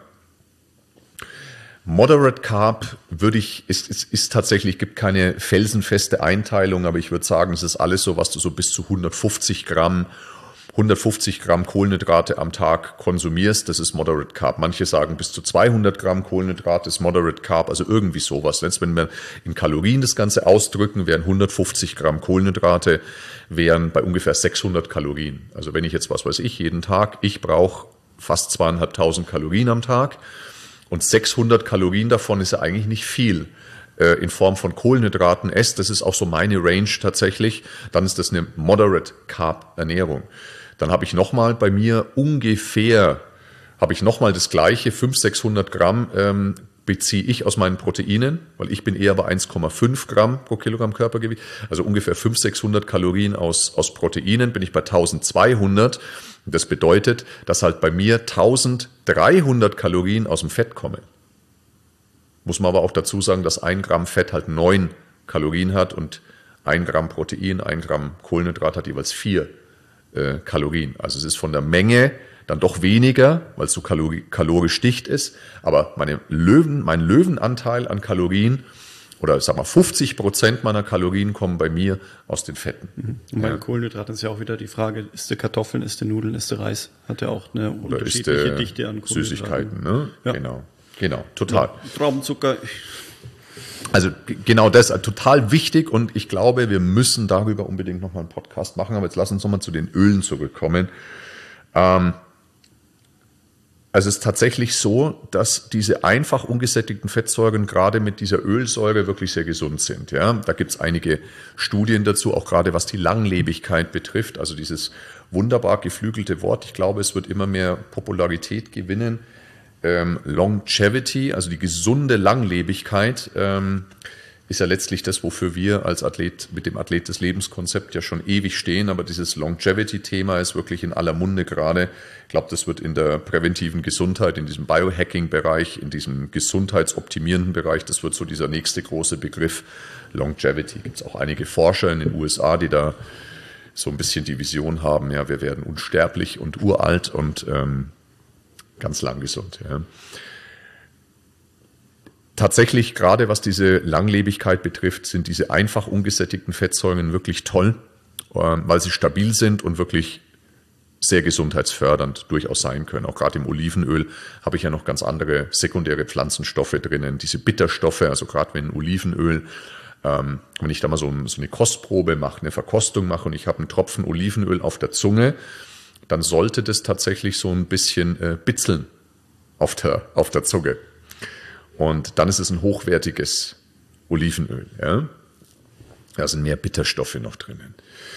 Moderate Carb ist tatsächlich, gibt keine felsenfeste Einteilung, aber ich würde sagen, es ist alles so, was du so bis zu 150 Gramm 150 Gramm Kohlenhydrate am Tag konsumierst, das ist Moderate Carb. Manche sagen, bis zu 200 Gramm Kohlenhydrate ist Moderate Carb, also irgendwie sowas. Wenn wir in Kalorien das Ganze ausdrücken, wären 150 Gramm Kohlenhydrate wären bei ungefähr 600 Kalorien. Also wenn ich jetzt, was weiß ich, jeden Tag, ich brauche fast 2.500 Kalorien am Tag und 600 Kalorien davon ist ja eigentlich nicht viel in Form von Kohlenhydraten esse, das ist auch so meine Range tatsächlich, dann ist das eine Moderate Carb Ernährung. Dann habe ich nochmal bei mir ungefähr, das gleiche, 500-600 Gramm beziehe ich aus meinen Proteinen, weil ich bin eher bei 1,5 Gramm pro Kilogramm Körpergewicht, also ungefähr 500-600 Kalorien aus Proteinen, bin ich bei 1200. Das bedeutet, dass halt bei mir 1300 Kalorien aus dem Fett kommen. Muss man aber auch dazu sagen, dass 1 Gramm Fett halt 9 Kalorien hat und 1 Gramm Protein, 1 Gramm Kohlenhydrat hat jeweils 4 Kalorien. Also es ist von der Menge dann doch weniger, weil es so kalorisch dicht ist. Aber mein Löwenanteil an Kalorien oder sag mal 50% meiner Kalorien kommen bei mir aus den Fetten. Und bei Kohlenhydraten ist ja auch wieder die Frage, isst du Kartoffeln, isst du Nudeln, isst du Reis? Hat ja auch eine unterschiedliche Dichte an Kohlenhydraten. Süßigkeiten, ne? Ja. Genau, total. Ja, Traubenzucker. Also genau das, total wichtig und ich glaube, wir müssen darüber unbedingt nochmal einen Podcast machen, aber jetzt lass uns nochmal zu den Ölen zurückkommen. Also es ist tatsächlich so, dass diese einfach ungesättigten Fettsäuren gerade mit dieser Ölsäure wirklich sehr gesund sind. Ja? Da gibt es einige Studien dazu, auch gerade was die Langlebigkeit betrifft, also dieses wunderbar geflügelte Wort, ich glaube, es wird immer mehr Popularität gewinnen. Longevity, also die gesunde Langlebigkeit, ist ja letztlich das, wofür wir als Athlet mit dem Athlet des Lebens-Konzept ja schon ewig stehen. Aber dieses Longevity-Thema ist wirklich in aller Munde gerade. Ich glaube, das wird in der präventiven Gesundheit, in diesem Biohacking-Bereich, in diesem gesundheitsoptimierenden Bereich, das wird so dieser nächste große Begriff Longevity. Gibt es auch einige Forscher in den USA, die da so ein bisschen die Vision haben, ja, wir werden unsterblich und uralt und ganz lang gesund. Ja. Tatsächlich, gerade was diese Langlebigkeit betrifft, sind diese einfach ungesättigten Fettsäuren wirklich toll, weil sie stabil sind und wirklich sehr gesundheitsfördernd durchaus sein können. Auch gerade im Olivenöl habe ich ja noch ganz andere sekundäre Pflanzenstoffe drinnen, diese Bitterstoffe, also gerade wenn Olivenöl, wenn ich da mal so eine Kostprobe mache, eine Verkostung mache und ich habe einen Tropfen Olivenöl auf der Zunge, dann sollte das tatsächlich so ein bisschen bitzeln auf der Zunge. Und dann ist es ein hochwertiges Olivenöl. Ja? Da sind mehr Bitterstoffe noch drinnen.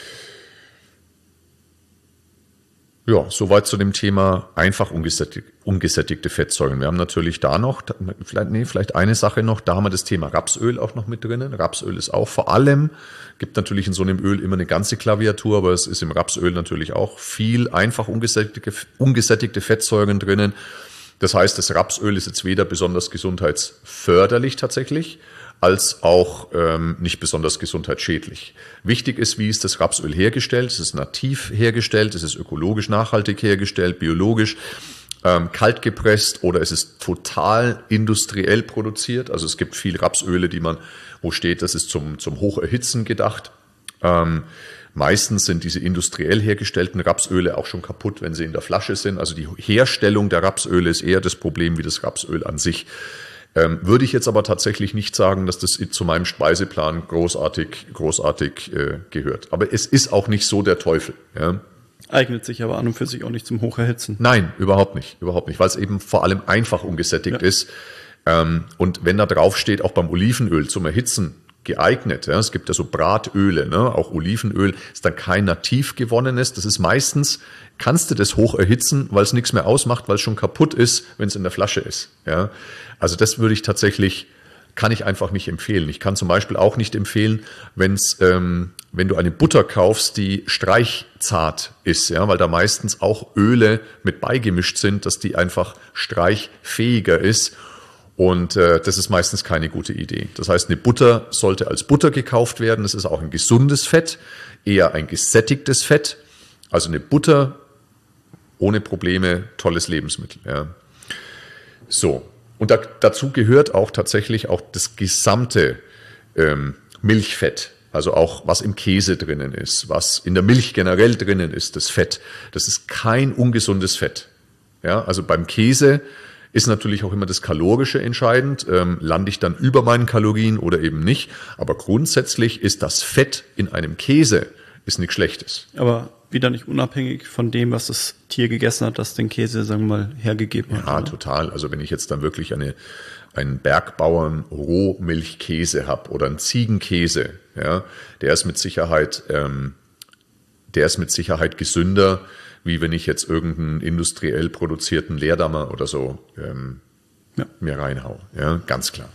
Ja, soweit zu dem Thema einfach ungesättigte Fettsäuren. Wir haben natürlich da noch, vielleicht eine Sache noch, da haben wir das Thema Rapsöl auch noch mit drinnen. Rapsöl ist auch vor allem, gibt natürlich in so einem Öl immer eine ganze Klaviatur, aber es ist im Rapsöl natürlich auch viel einfach ungesättigte Fettsäuren drinnen. Das heißt, das Rapsöl ist jetzt weder besonders gesundheitsförderlich tatsächlich, als auch nicht besonders gesundheitsschädlich. Wichtig ist, wie ist das Rapsöl hergestellt? Es ist nativ hergestellt, es ist ökologisch nachhaltig hergestellt, biologisch, kalt gepresst oder es ist total industriell produziert. Also es gibt viel Rapsöle, wo steht, das ist zum Hocherhitzen gedacht. Meistens sind diese industriell hergestellten Rapsöle auch schon kaputt, wenn sie in der Flasche sind. Also die Herstellung der Rapsöle ist eher das Problem wie das Rapsöl an sich. Würde ich jetzt aber tatsächlich nicht sagen, dass das zu meinem Speiseplan großartig gehört. Aber es ist auch nicht so der Teufel. Ja. Eignet sich aber an und für sich auch nicht zum Hocherhitzen. Nein, überhaupt nicht, weil es eben vor allem einfach ungesättigt ist. Und wenn da drauf steht, auch beim Olivenöl zum Erhitzen geeignet. Ja. Es gibt ja so Bratöle, ne? Auch Olivenöl ist dann kein nativ gewonnenes. Das ist meistens, kannst du das hoch erhitzen, weil es nichts mehr ausmacht, weil es schon kaputt ist, wenn es in der Flasche ist. Ja. Also das kann ich einfach nicht empfehlen. Ich kann zum Beispiel auch nicht empfehlen, wenn du eine Butter kaufst, die streichzart ist, ja, weil da meistens auch Öle mit beigemischt sind, dass die einfach streichfähiger ist. Und das ist meistens keine gute Idee. Das heißt, eine Butter sollte als Butter gekauft werden. Das ist auch ein gesundes Fett, eher ein gesättigtes Fett. Also eine Butter ohne Probleme, tolles Lebensmittel. Ja. So, und dazu gehört auch tatsächlich auch das gesamte Milchfett. also auch was im Käse drinnen ist, was in der Milch generell drinnen ist, das Fett, das ist kein ungesundes Fett. Ja, also beim Käse ist natürlich auch immer das Kalorische entscheidend. Lande ich dann über meinen Kalorien oder eben nicht? Aber grundsätzlich ist das Fett in einem Käse ist nichts Schlechtes. Aber wieder nicht unabhängig von dem, was das Tier gegessen hat, das den Käse, sagen wir mal, hergegeben hat. Ja, oder? Total. Also wenn ich jetzt dann wirklich einen Bergbauern Rohmilchkäse habe oder einen Ziegenkäse, ja, der ist mit Sicherheit gesünder, wie wenn ich jetzt irgendeinen industriell produzierten Leerdammer oder so mir reinhaue. Ja, ganz klar.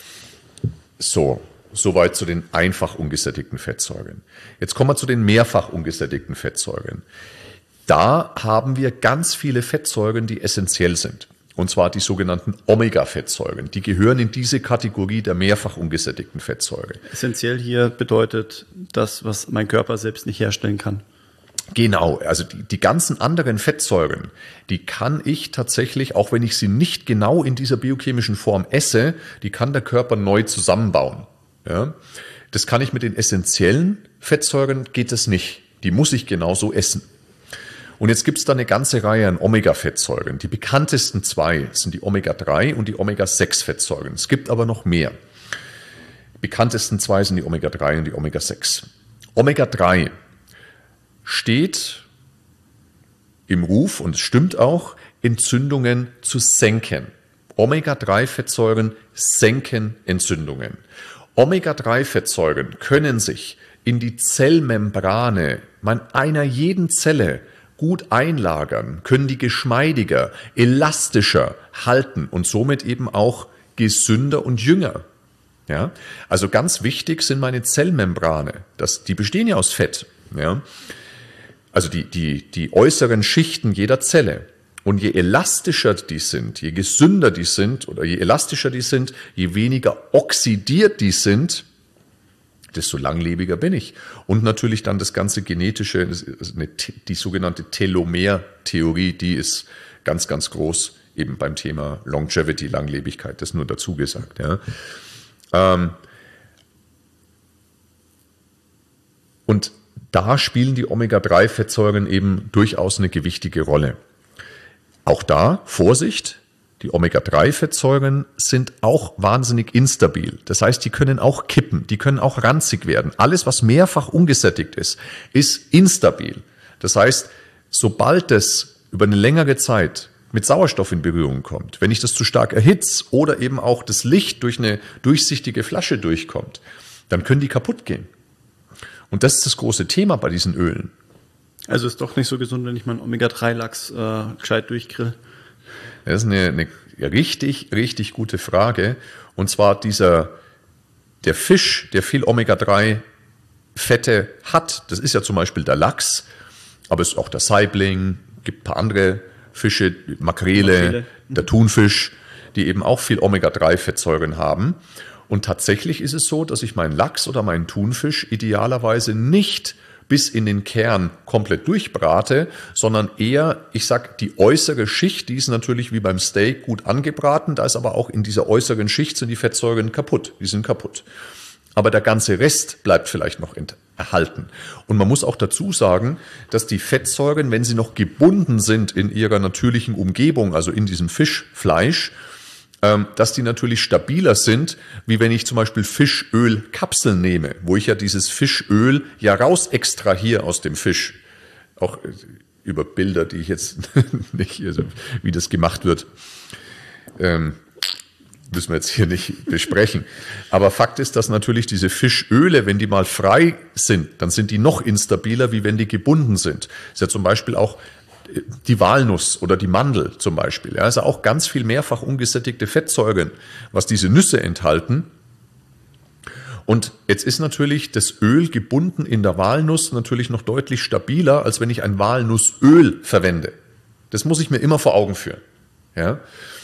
Soweit zu den einfach ungesättigten Fettsäuren. Jetzt kommen wir zu den mehrfach ungesättigten Fettsäuren. Da haben wir ganz viele Fettsäuren, die essentiell sind. Und zwar die sogenannten Omega-Fettsäuren. Die gehören in diese Kategorie der mehrfach ungesättigten Fettsäuren. Essentiell hier bedeutet das, was mein Körper selbst nicht herstellen kann. Genau, also die ganzen anderen Fettsäuren, die kann ich tatsächlich, auch wenn ich sie nicht genau in dieser biochemischen Form esse, die kann der Körper neu zusammenbauen. Ja? Das kann ich mit den essentiellen Fettsäuren, geht das nicht. Die muss ich genauso essen. Und jetzt gibt es da eine ganze Reihe an Omega-Fettsäuren. Die bekanntesten zwei sind die Omega-3 und die Omega-6-Fettsäuren. Es gibt aber noch mehr. Die bekanntesten zwei sind die Omega-3 und die Omega-6. Omega-3 steht im Ruf, und es stimmt auch, Entzündungen zu senken. Omega-3-Fettsäuren senken Entzündungen. Omega-3-Fettsäuren können sich in die Zellmembrane einer jeden Zelle gut einlagern, können die geschmeidiger, elastischer halten und somit eben auch gesünder und jünger. Ja? Also ganz wichtig sind meine Zellmembrane. Die bestehen ja aus Fett. Ja? Also die äußeren Schichten jeder Zelle. Und je elastischer die sind, je gesünder die sind oder je elastischer die sind, je weniger oxidiert die sind, desto langlebiger bin ich. Und natürlich dann das ganze Genetische, die sogenannte Telomer-Theorie, die ist ganz, ganz groß eben beim Thema Longevity, Langlebigkeit, das nur dazu gesagt. Ja. Und da spielen die Omega-3-Fettsäuren eben durchaus eine gewichtige Rolle. Auch da, Vorsicht, die Omega-3-Fettsäuren sind auch wahnsinnig instabil. Das heißt, die können auch kippen, die können auch ranzig werden. Alles, was mehrfach ungesättigt ist, ist instabil. Das heißt, sobald es über eine längere Zeit mit Sauerstoff in Berührung kommt, wenn ich das zu stark erhitze oder eben auch das Licht durch eine durchsichtige Flasche durchkommt, dann können die kaputt gehen. Und das ist das große Thema bei diesen Ölen. Also ist doch nicht so gesund, wenn ich meinen Omega-3-Lachs gescheit durchgrill. Das ist eine richtig, richtig gute Frage. Und zwar der Fisch, der viel Omega-3-Fette hat, das ist ja zum Beispiel der Lachs, aber es ist auch der Saibling, gibt ein paar andere Fische, Makrele, der Thunfisch, die eben auch viel Omega-3-Fettsäuren haben. Und tatsächlich ist es so, dass ich meinen Lachs oder meinen Thunfisch idealerweise nicht bis in den Kern komplett durchbrate, sondern eher, ich sag, die äußere Schicht, die ist natürlich wie beim Steak gut angebraten, da ist aber auch in dieser äußeren Schicht sind die Fettsäuren kaputt, die sind kaputt. Aber der ganze Rest bleibt vielleicht noch erhalten. Und man muss auch dazu sagen, dass die Fettsäuren, wenn sie noch gebunden sind in ihrer natürlichen Umgebung, also in diesem Fischfleisch, dass die natürlich stabiler sind, wie wenn ich zum Beispiel Fischölkapseln nehme, wo ich ja dieses Fischöl ja raus extrahiere aus dem Fisch. Auch über Bilder, die ich jetzt nicht, also wie das gemacht wird, müssen wir jetzt hier nicht besprechen. Aber Fakt ist, dass natürlich diese Fischöle, wenn die mal frei sind, dann sind die noch instabiler, wie wenn die gebunden sind. Das ist ja zum Beispiel auch die Walnuss oder die Mandel zum Beispiel. Ja, also auch ganz viel mehrfach ungesättigte Fettsäuren, was diese Nüsse enthalten. Und jetzt ist natürlich das Öl gebunden in der Walnuss natürlich noch deutlich stabiler, als wenn ich ein Walnussöl verwende. Das muss ich mir immer vor Augen führen. Ja.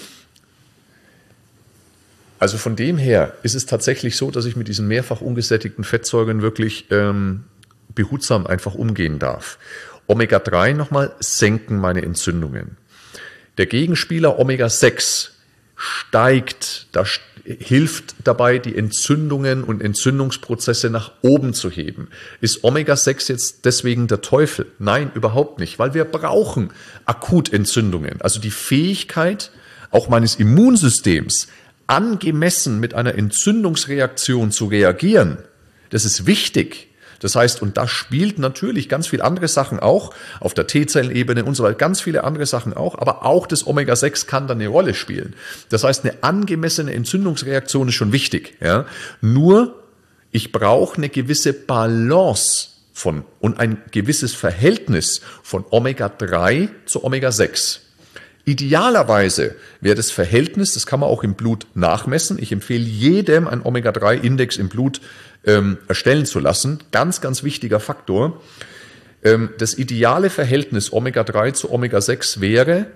Also von dem her ist es tatsächlich so, dass ich mit diesen mehrfach ungesättigten Fettsäuren wirklich behutsam einfach umgehen darf. Omega-3 nochmal senken meine Entzündungen. Der Gegenspieler Omega-6 steigt, da hilft dabei, die Entzündungen und Entzündungsprozesse nach oben zu heben. Ist Omega-6 jetzt deswegen der Teufel? Nein, überhaupt nicht, weil wir brauchen Akutentzündungen. Also die Fähigkeit auch meines Immunsystems, angemessen mit einer Entzündungsreaktion zu reagieren, das ist wichtig. Das heißt, und da spielt natürlich ganz viele andere Sachen auch, auf der T-Zellenebene und so weiter, ganz viele andere Sachen auch, aber auch das Omega-6 kann da eine Rolle spielen. Das heißt, eine angemessene Entzündungsreaktion ist schon wichtig. Ja? Nur, ich brauche eine gewisse Balance und ein gewisses Verhältnis von Omega-3 zu Omega-6. Idealerweise wäre das Verhältnis, das kann man auch im Blut nachmessen. Ich empfehle jedem, einen Omega-3-Index im Blut erstellen zu lassen. Ganz, ganz wichtiger Faktor. Das ideale Verhältnis Omega-3 zu Omega-6 wäre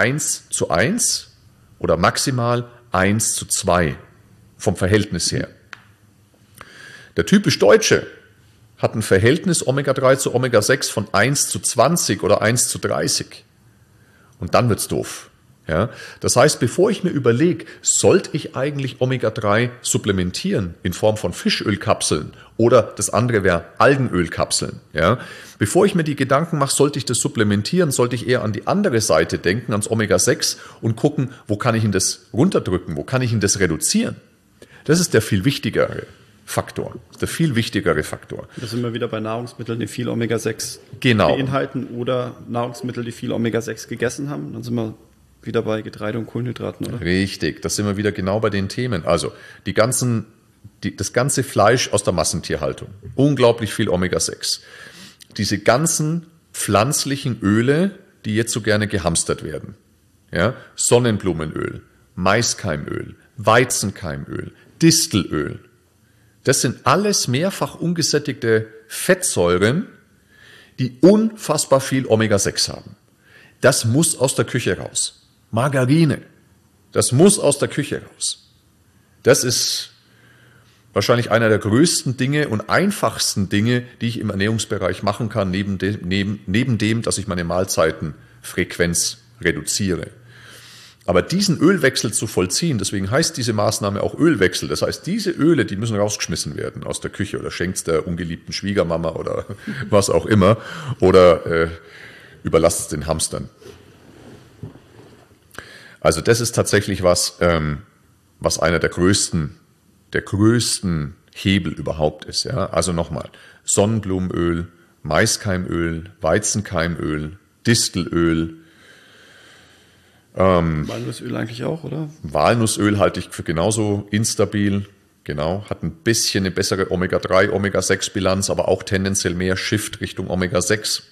1:1 oder maximal 1:2 vom Verhältnis her. Der typisch Deutsche hat ein Verhältnis Omega-3 zu Omega-6 von 1:20 oder 1:30. Und dann wird's doof. Ja, das heißt, bevor ich mir überlege, sollte ich eigentlich Omega-3 supplementieren in Form von Fischölkapseln oder das andere wäre Algenölkapseln. Ja, bevor ich mir die Gedanken mache, sollte ich das supplementieren, sollte ich eher an die andere Seite denken, ans Omega-6 und gucken, wo kann ich ihn das runterdrücken, wo kann ich ihn das reduzieren. Das ist der viel wichtigere Faktor. Der viel wichtigere Faktor. Da sind wir wieder bei Nahrungsmitteln, die viel Omega-6 genau. beinhalten oder Nahrungsmittel, die viel Omega-6 gegessen haben. Dann sind wir wieder bei Getreide und Kohlenhydraten, oder? Richtig, das sind wir wieder genau bei den Themen. Also das ganze Fleisch aus der Massentierhaltung, unglaublich viel Omega-6. Diese ganzen pflanzlichen Öle, die jetzt so gerne gehamstert werden. Ja? Sonnenblumenöl, Maiskeimöl, Weizenkeimöl, Distelöl. Das sind alles mehrfach ungesättigte Fettsäuren, die unfassbar viel Omega-6 haben. Das muss aus der Küche raus. Margarine, das muss aus der Küche raus. Das ist wahrscheinlich einer der größten Dinge und einfachsten Dinge, die ich im Ernährungsbereich machen kann, neben dem, dass ich meine Mahlzeitenfrequenz reduziere. Aber diesen Ölwechsel zu vollziehen, deswegen heißt diese Maßnahme auch Ölwechsel. Das heißt, diese Öle, die müssen rausgeschmissen werden aus der Küche oder schenkt's der ungeliebten Schwiegermama oder was auch immer oder überlasst es den Hamstern. Also das ist tatsächlich was einer der größten Hebel überhaupt ist. Ja? Also nochmal, Sonnenblumenöl, Maiskeimöl, Weizenkeimöl, Distelöl. Walnussöl eigentlich auch, oder? Walnussöl halte ich für genauso instabil. Genau, hat ein bisschen eine bessere Omega-3, Omega-6-Bilanz, aber auch tendenziell mehr Shift Richtung Omega-6.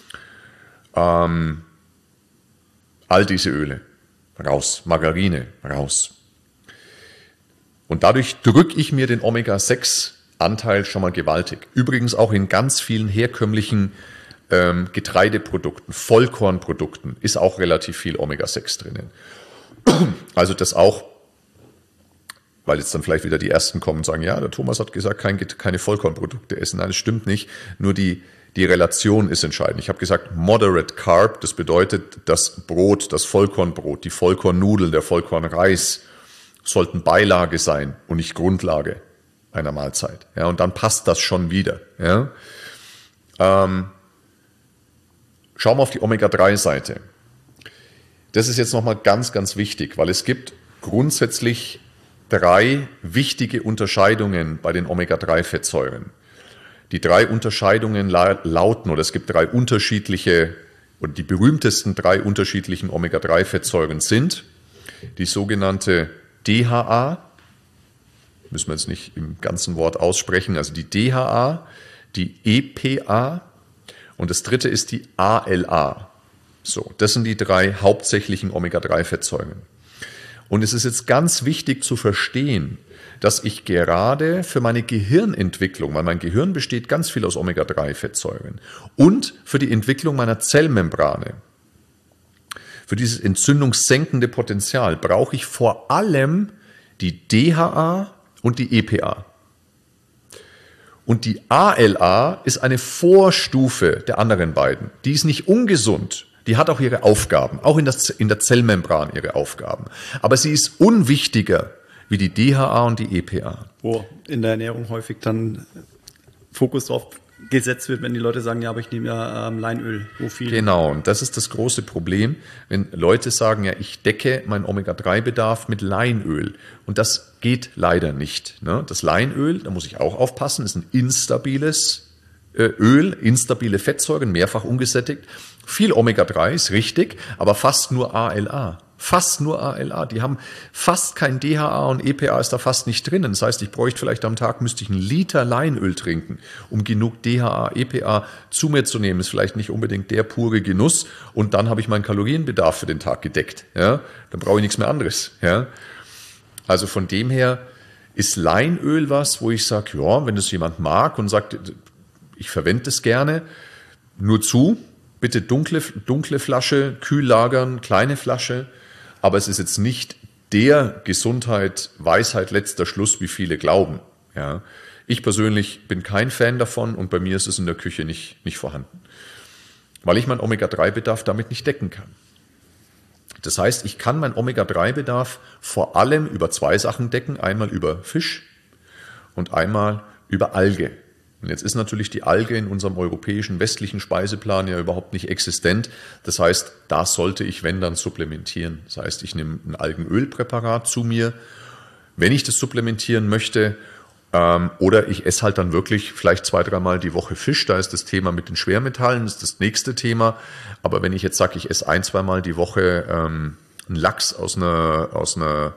All diese Öle. Raus, Margarine, raus. Und dadurch drücke ich mir den Omega-6-Anteil schon mal gewaltig. Übrigens auch in ganz vielen herkömmlichen Getreideprodukten, Vollkornprodukten ist auch relativ viel Omega-6 drinnen. Also das auch, weil jetzt dann vielleicht wieder die Ersten kommen und sagen, ja, der Thomas hat gesagt, keine Vollkornprodukte essen. Nein, das stimmt nicht. Nur die Relation ist entscheidend. Ich habe gesagt, moderate carb, das bedeutet, das Brot, das Vollkornbrot, die Vollkornnudeln, der Vollkornreis sollten Beilage sein und nicht Grundlage einer Mahlzeit. Ja, und dann passt das schon wieder. Ja. Schauen wir auf die Omega-3-Seite. Das ist jetzt nochmal ganz, ganz wichtig, weil es gibt grundsätzlich 3 wichtige Unterscheidungen bei den Omega-3-Fettsäuren. Die 3 Unterscheidungen lauten, oder es gibt 3 unterschiedliche, und die berühmtesten 3 unterschiedlichen Omega-3-Fettsäuren sind die sogenannte DHA, müssen wir jetzt nicht im ganzen Wort aussprechen, also die DHA, die EPA und das dritte ist die ALA. So, das sind die 3 hauptsächlichen Omega-3-Fettsäuren. Und es ist jetzt ganz wichtig zu verstehen, dass ich gerade für meine Gehirnentwicklung, weil mein Gehirn besteht ganz viel aus Omega-3-Fettsäuren, und für die Entwicklung meiner Zellmembrane, für dieses entzündungssenkende Potenzial, brauche ich vor allem die DHA und die EPA. Und die ALA ist eine Vorstufe der anderen beiden. Die ist nicht ungesund. Die hat auch ihre Aufgaben, auch in der Zellmembran ihre Aufgaben. Aber sie ist unwichtiger wie die DHA und die EPA. Wo in der Ernährung häufig dann Fokus drauf gesetzt wird, wenn die Leute sagen, ja, aber ich nehme ja Leinöl. Wo viel? Genau, und das ist das große Problem, wenn Leute sagen, ja, ich decke meinen Omega-3-Bedarf mit Leinöl. Und das geht leider nicht. Ne? Das Leinöl, da muss ich auch aufpassen, ist ein instabiles Öl, instabile Fettsäuren, mehrfach ungesättigt. Viel Omega-3 ist richtig, aber fast nur ALA. Fast nur ALA. Die haben fast kein DHA und EPA ist da fast nicht drinnen. Das heißt, ich bräuchte vielleicht am Tag, müsste ich 1 Liter Leinöl trinken, um genug DHA, EPA zu mir zu nehmen. Ist vielleicht nicht unbedingt der pure Genuss. Und dann habe ich meinen Kalorienbedarf für den Tag gedeckt. Ja? Dann brauche ich nichts mehr anderes. Ja? Also von dem her ist Leinöl was, wo ich sage, ja, wenn es jemand mag und sagt, ich verwende es gerne, nur zu, bitte dunkle Flasche, kühl lagern, kleine Flasche. Aber es ist jetzt nicht der Gesundheit, Weisheit, letzter Schluss, wie viele glauben. Ja. Ich persönlich bin kein Fan davon und bei mir ist es in der Küche nicht vorhanden, weil ich meinen Omega-3-Bedarf damit nicht decken kann. Das heißt, ich kann meinen Omega-3-Bedarf vor allem über 2 Sachen decken, einmal über Fisch und einmal über Alge. Und jetzt ist natürlich die Alge in unserem europäischen westlichen Speiseplan ja überhaupt nicht existent. Das heißt, da sollte ich, wenn, dann supplementieren. Das heißt, ich nehme ein Algenölpräparat zu mir, wenn ich das supplementieren möchte, oder ich esse halt dann wirklich vielleicht 2-3 Mal die Woche Fisch. Da ist das Thema mit den Schwermetallen, das ist das nächste Thema. Aber wenn ich jetzt sage, ich esse 1-2 Mal die Woche einen Lachs aus einer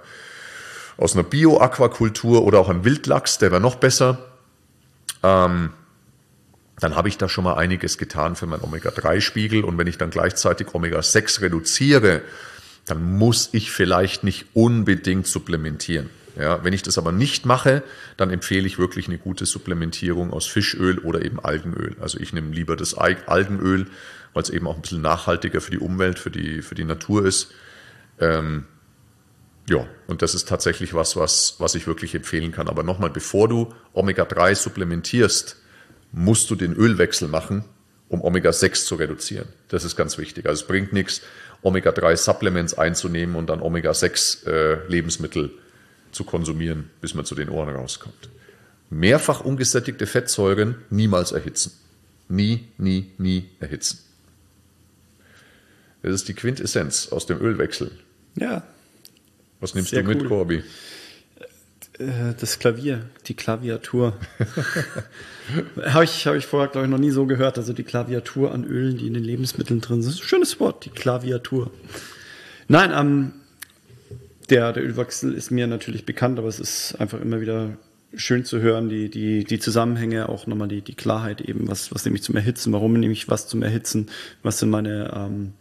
Bio-Aquakultur oder auch einen Wildlachs, der wäre noch besser, dann habe ich da schon mal einiges getan für meinen Omega-3-Spiegel. Und wenn ich dann gleichzeitig Omega-6 reduziere, dann muss ich vielleicht nicht unbedingt supplementieren. Ja, wenn ich das aber nicht mache, dann empfehle ich wirklich eine gute Supplementierung aus Fischöl oder eben Algenöl. Also ich nehme lieber das Algenöl, weil es eben auch ein bisschen nachhaltiger für die Umwelt, für die Natur ist. Ja, und das ist tatsächlich was ich wirklich empfehlen kann. Aber nochmal, bevor du Omega-3 supplementierst, musst du den Ölwechsel machen, um Omega-6 zu reduzieren. Das ist ganz wichtig. Also es bringt nichts, Omega-3-Supplements einzunehmen und dann Omega-6-Lebensmittel zu konsumieren, bis man zu den Ohren rauskommt. Mehrfach ungesättigte Fettsäuren niemals erhitzen. Nie erhitzen. Das ist die Quintessenz aus dem Ölwechsel. Ja. Was nimmst du mit, Corby? Das Klavier, die Klaviatur. Habe ich vorher, glaube ich, noch nie so gehört. Also die Klaviatur an Ölen, die in den Lebensmitteln drin sind. Das ist ein schönes Wort, die Klaviatur. Nein, der Ölwechsel ist mir natürlich bekannt, aber es ist einfach immer wieder schön zu hören, die Zusammenhänge, auch nochmal die Klarheit eben, was nehme ich zum Erhitzen, warum nehme ich was zum Erhitzen, was sind meine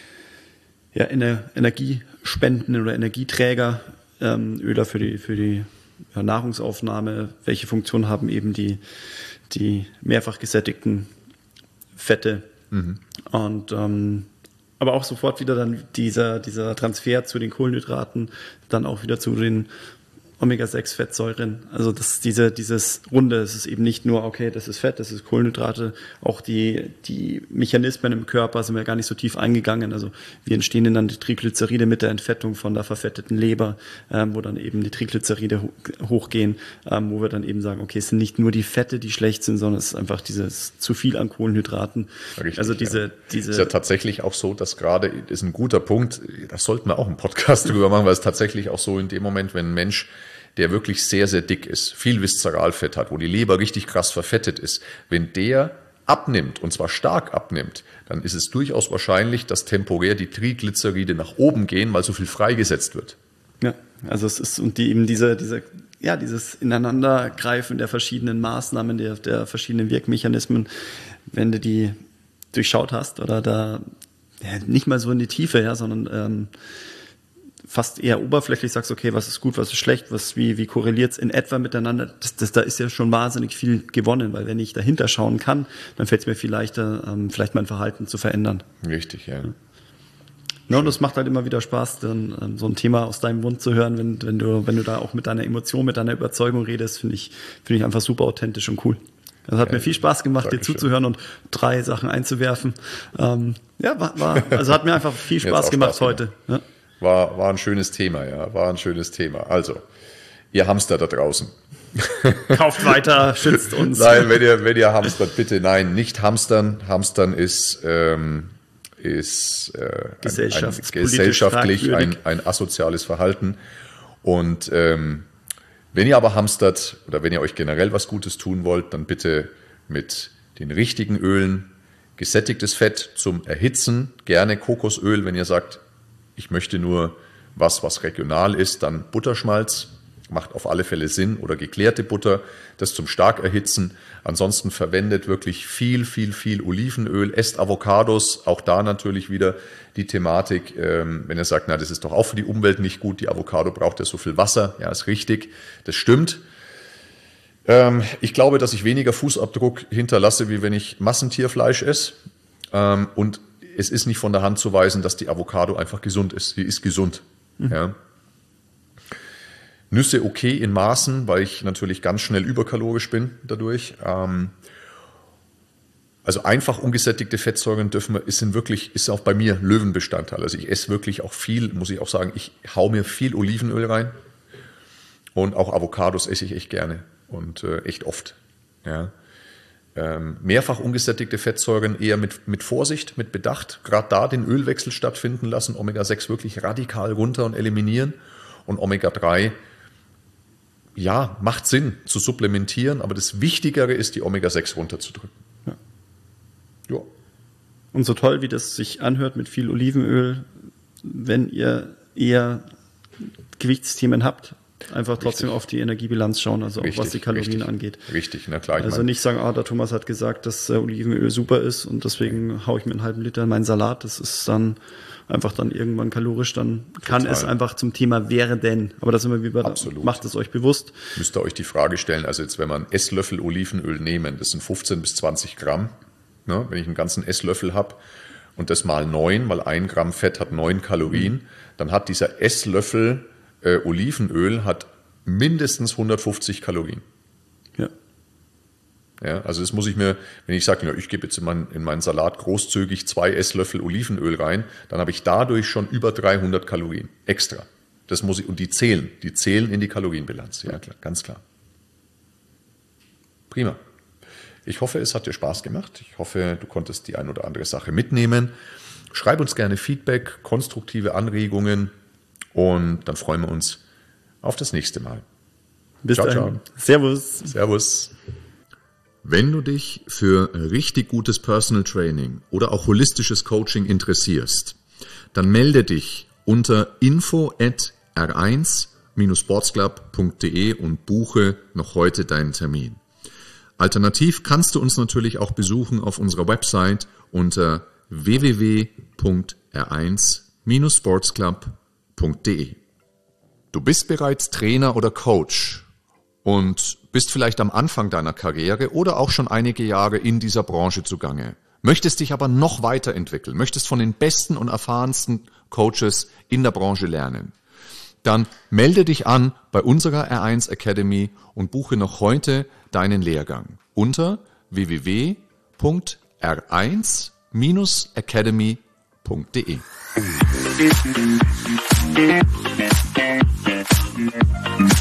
Energiespenden oder Energieträger, Öler für die Nahrungsaufnahme, welche Funktion haben eben die mehrfach gesättigten Fette und aber auch sofort wieder dann dieser Transfer zu den Kohlenhydraten, dann auch wieder zu den Omega-6-Fettsäuren. Also das dieses Runde, es ist eben nicht nur, okay, das ist Fett, das ist Kohlenhydrate, auch die Mechanismen im Körper sind wir gar nicht so tief eingegangen. Also wie entstehen denn dann die Triglyceride mit der Entfettung von der verfetteten Leber, wo dann eben die Triglyceride hochgehen, wo wir dann eben sagen, okay, es sind nicht nur die Fette, die schlecht sind, sondern es ist einfach dieses zu viel an Kohlenhydraten. Richtig, also diese ist ja tatsächlich auch so, dass gerade, ist ein guter Punkt, das sollten wir auch einen Podcast drüber machen, weil es tatsächlich auch so in dem Moment, wenn ein Mensch, der wirklich sehr, sehr dick ist, viel Viszeralfett hat, wo die Leber richtig krass verfettet ist, wenn der abnimmt, und zwar stark abnimmt, dann ist es durchaus wahrscheinlich, dass temporär die Triglyceride nach oben gehen, weil so viel freigesetzt wird. Ja, also es ist, und dieses Ineinandergreifen der verschiedenen Maßnahmen, der verschiedenen Wirkmechanismen, wenn du die durchschaut hast oder da nicht mal so in die Tiefe, sondern fast eher oberflächlich sagst, okay, was ist gut, was ist schlecht, wie korreliert es in etwa miteinander, da ist ja schon wahnsinnig viel gewonnen, weil wenn ich dahinter schauen kann, dann fällt es mir viel leichter, vielleicht mein Verhalten zu verändern. Richtig, ja. Ja, und es macht halt immer wieder Spaß, dann so ein Thema aus deinem Mund zu hören, wenn du da auch mit deiner Emotion, mit deiner Überzeugung redest, finde ich einfach super authentisch und cool. Das hat mir viel Spaß gemacht, Dankeschön. dir zuzuhören und 3 Sachen einzuwerfen. Also hat mir einfach viel Spaß gemacht heute. Ja. War ein schönes Thema, ja, war ein schönes Thema. Also, ihr Hamster da draußen. Kauft weiter, schützt uns. Nein, wenn ihr hamstert, bitte nein, nicht hamstern. Hamstern ist gesellschaftlich ein asoziales Verhalten. Und wenn ihr aber hamstert oder wenn ihr euch generell was Gutes tun wollt, dann bitte mit den richtigen Ölen, gesättigtes Fett zum Erhitzen, gerne Kokosöl. Wenn ihr sagt, ich möchte nur was regional ist, dann Butterschmalz. Macht auf alle Fälle Sinn, oder geklärte Butter, das zum stark erhitzen. Ansonsten verwendet wirklich viel Olivenöl, esst Avocados, auch da natürlich wieder die Thematik, wenn ihr sagt, na, das ist doch auch für die Umwelt nicht gut, die Avocado braucht ja so viel Wasser, ja, ist richtig, das stimmt. Ich glaube, dass ich weniger Fußabdruck hinterlasse, wie wenn ich Massentierfleisch esse, und es ist nicht von der Hand zu weisen, dass die Avocado einfach gesund ist, sie ist gesund, ja. Nüsse okay in Maßen, weil ich natürlich ganz schnell überkalorisch bin dadurch. Also einfach ungesättigte Fettsäuren ist auch bei mir Löwenbestandteil. Also ich esse wirklich auch viel, muss ich auch sagen, ich hau mir viel Olivenöl rein und auch Avocados esse ich echt gerne und echt oft. Ja. Mehrfach ungesättigte Fettsäuren eher mit Vorsicht, mit Bedacht, gerade da den Ölwechsel stattfinden lassen, Omega-6 wirklich radikal runter und eliminieren, und Omega-3 ja, macht Sinn zu supplementieren, aber das Wichtigere ist, die Omega-6 runterzudrücken. Ja. Ja. Und so toll, wie das sich anhört mit viel Olivenöl, wenn ihr eher Gewichtsthemen habt, einfach trotzdem auf die Energiebilanz schauen, also auch was die Kalorien angeht. Richtig, na klar. Also nicht sagen, der Thomas hat gesagt, dass Olivenöl super ist und deswegen haue ich mir einen halben Liter in meinen Salat. Das ist dann einfach dann irgendwann kalorisch, dann kann es einfach zum Thema werden. Aber das immer wieder, macht es euch bewusst. Müsst ihr euch die Frage stellen, also jetzt, wenn wir einen Esslöffel Olivenöl nehmen, das sind 15 bis 20 Gramm, ne, wenn ich einen ganzen Esslöffel habe und das mal 9, weil 1 Gramm Fett hat 9 Kalorien, dann hat dieser Esslöffel Olivenöl hat mindestens 150 Kalorien. Ja. Ja, also das muss ich mir, wenn ich sage, ja, ich gebe jetzt in meinen Salat großzügig 2 Esslöffel Olivenöl rein, dann habe ich dadurch schon über 300 Kalorien extra. Das muss ich, und die zählen in die Kalorienbilanz. Ja, klar, ganz klar. Prima. Ich hoffe, es hat dir Spaß gemacht. Ich hoffe, du konntest die ein oder andere Sache mitnehmen. Schreib uns gerne Feedback, konstruktive Anregungen, und dann freuen wir uns auf das nächste Mal. Bis dahin. Ciao. Servus. Servus. Wenn du dich für richtig gutes Personal Training oder auch holistisches Coaching interessierst, dann melde dich unter info@r1-sportsclub.de und buche noch heute deinen Termin. Alternativ kannst du uns natürlich auch besuchen auf unserer Website unter www.r1-sportsclub.de. Du bist bereits Trainer oder Coach und bist vielleicht am Anfang deiner Karriere oder auch schon einige Jahre in dieser Branche zugange, möchtest dich aber noch weiterentwickeln, möchtest von den besten und erfahrensten Coaches in der Branche lernen, dann melde dich an bei unserer R1 Academy und buche noch heute deinen Lehrgang unter www.r1-academy.de.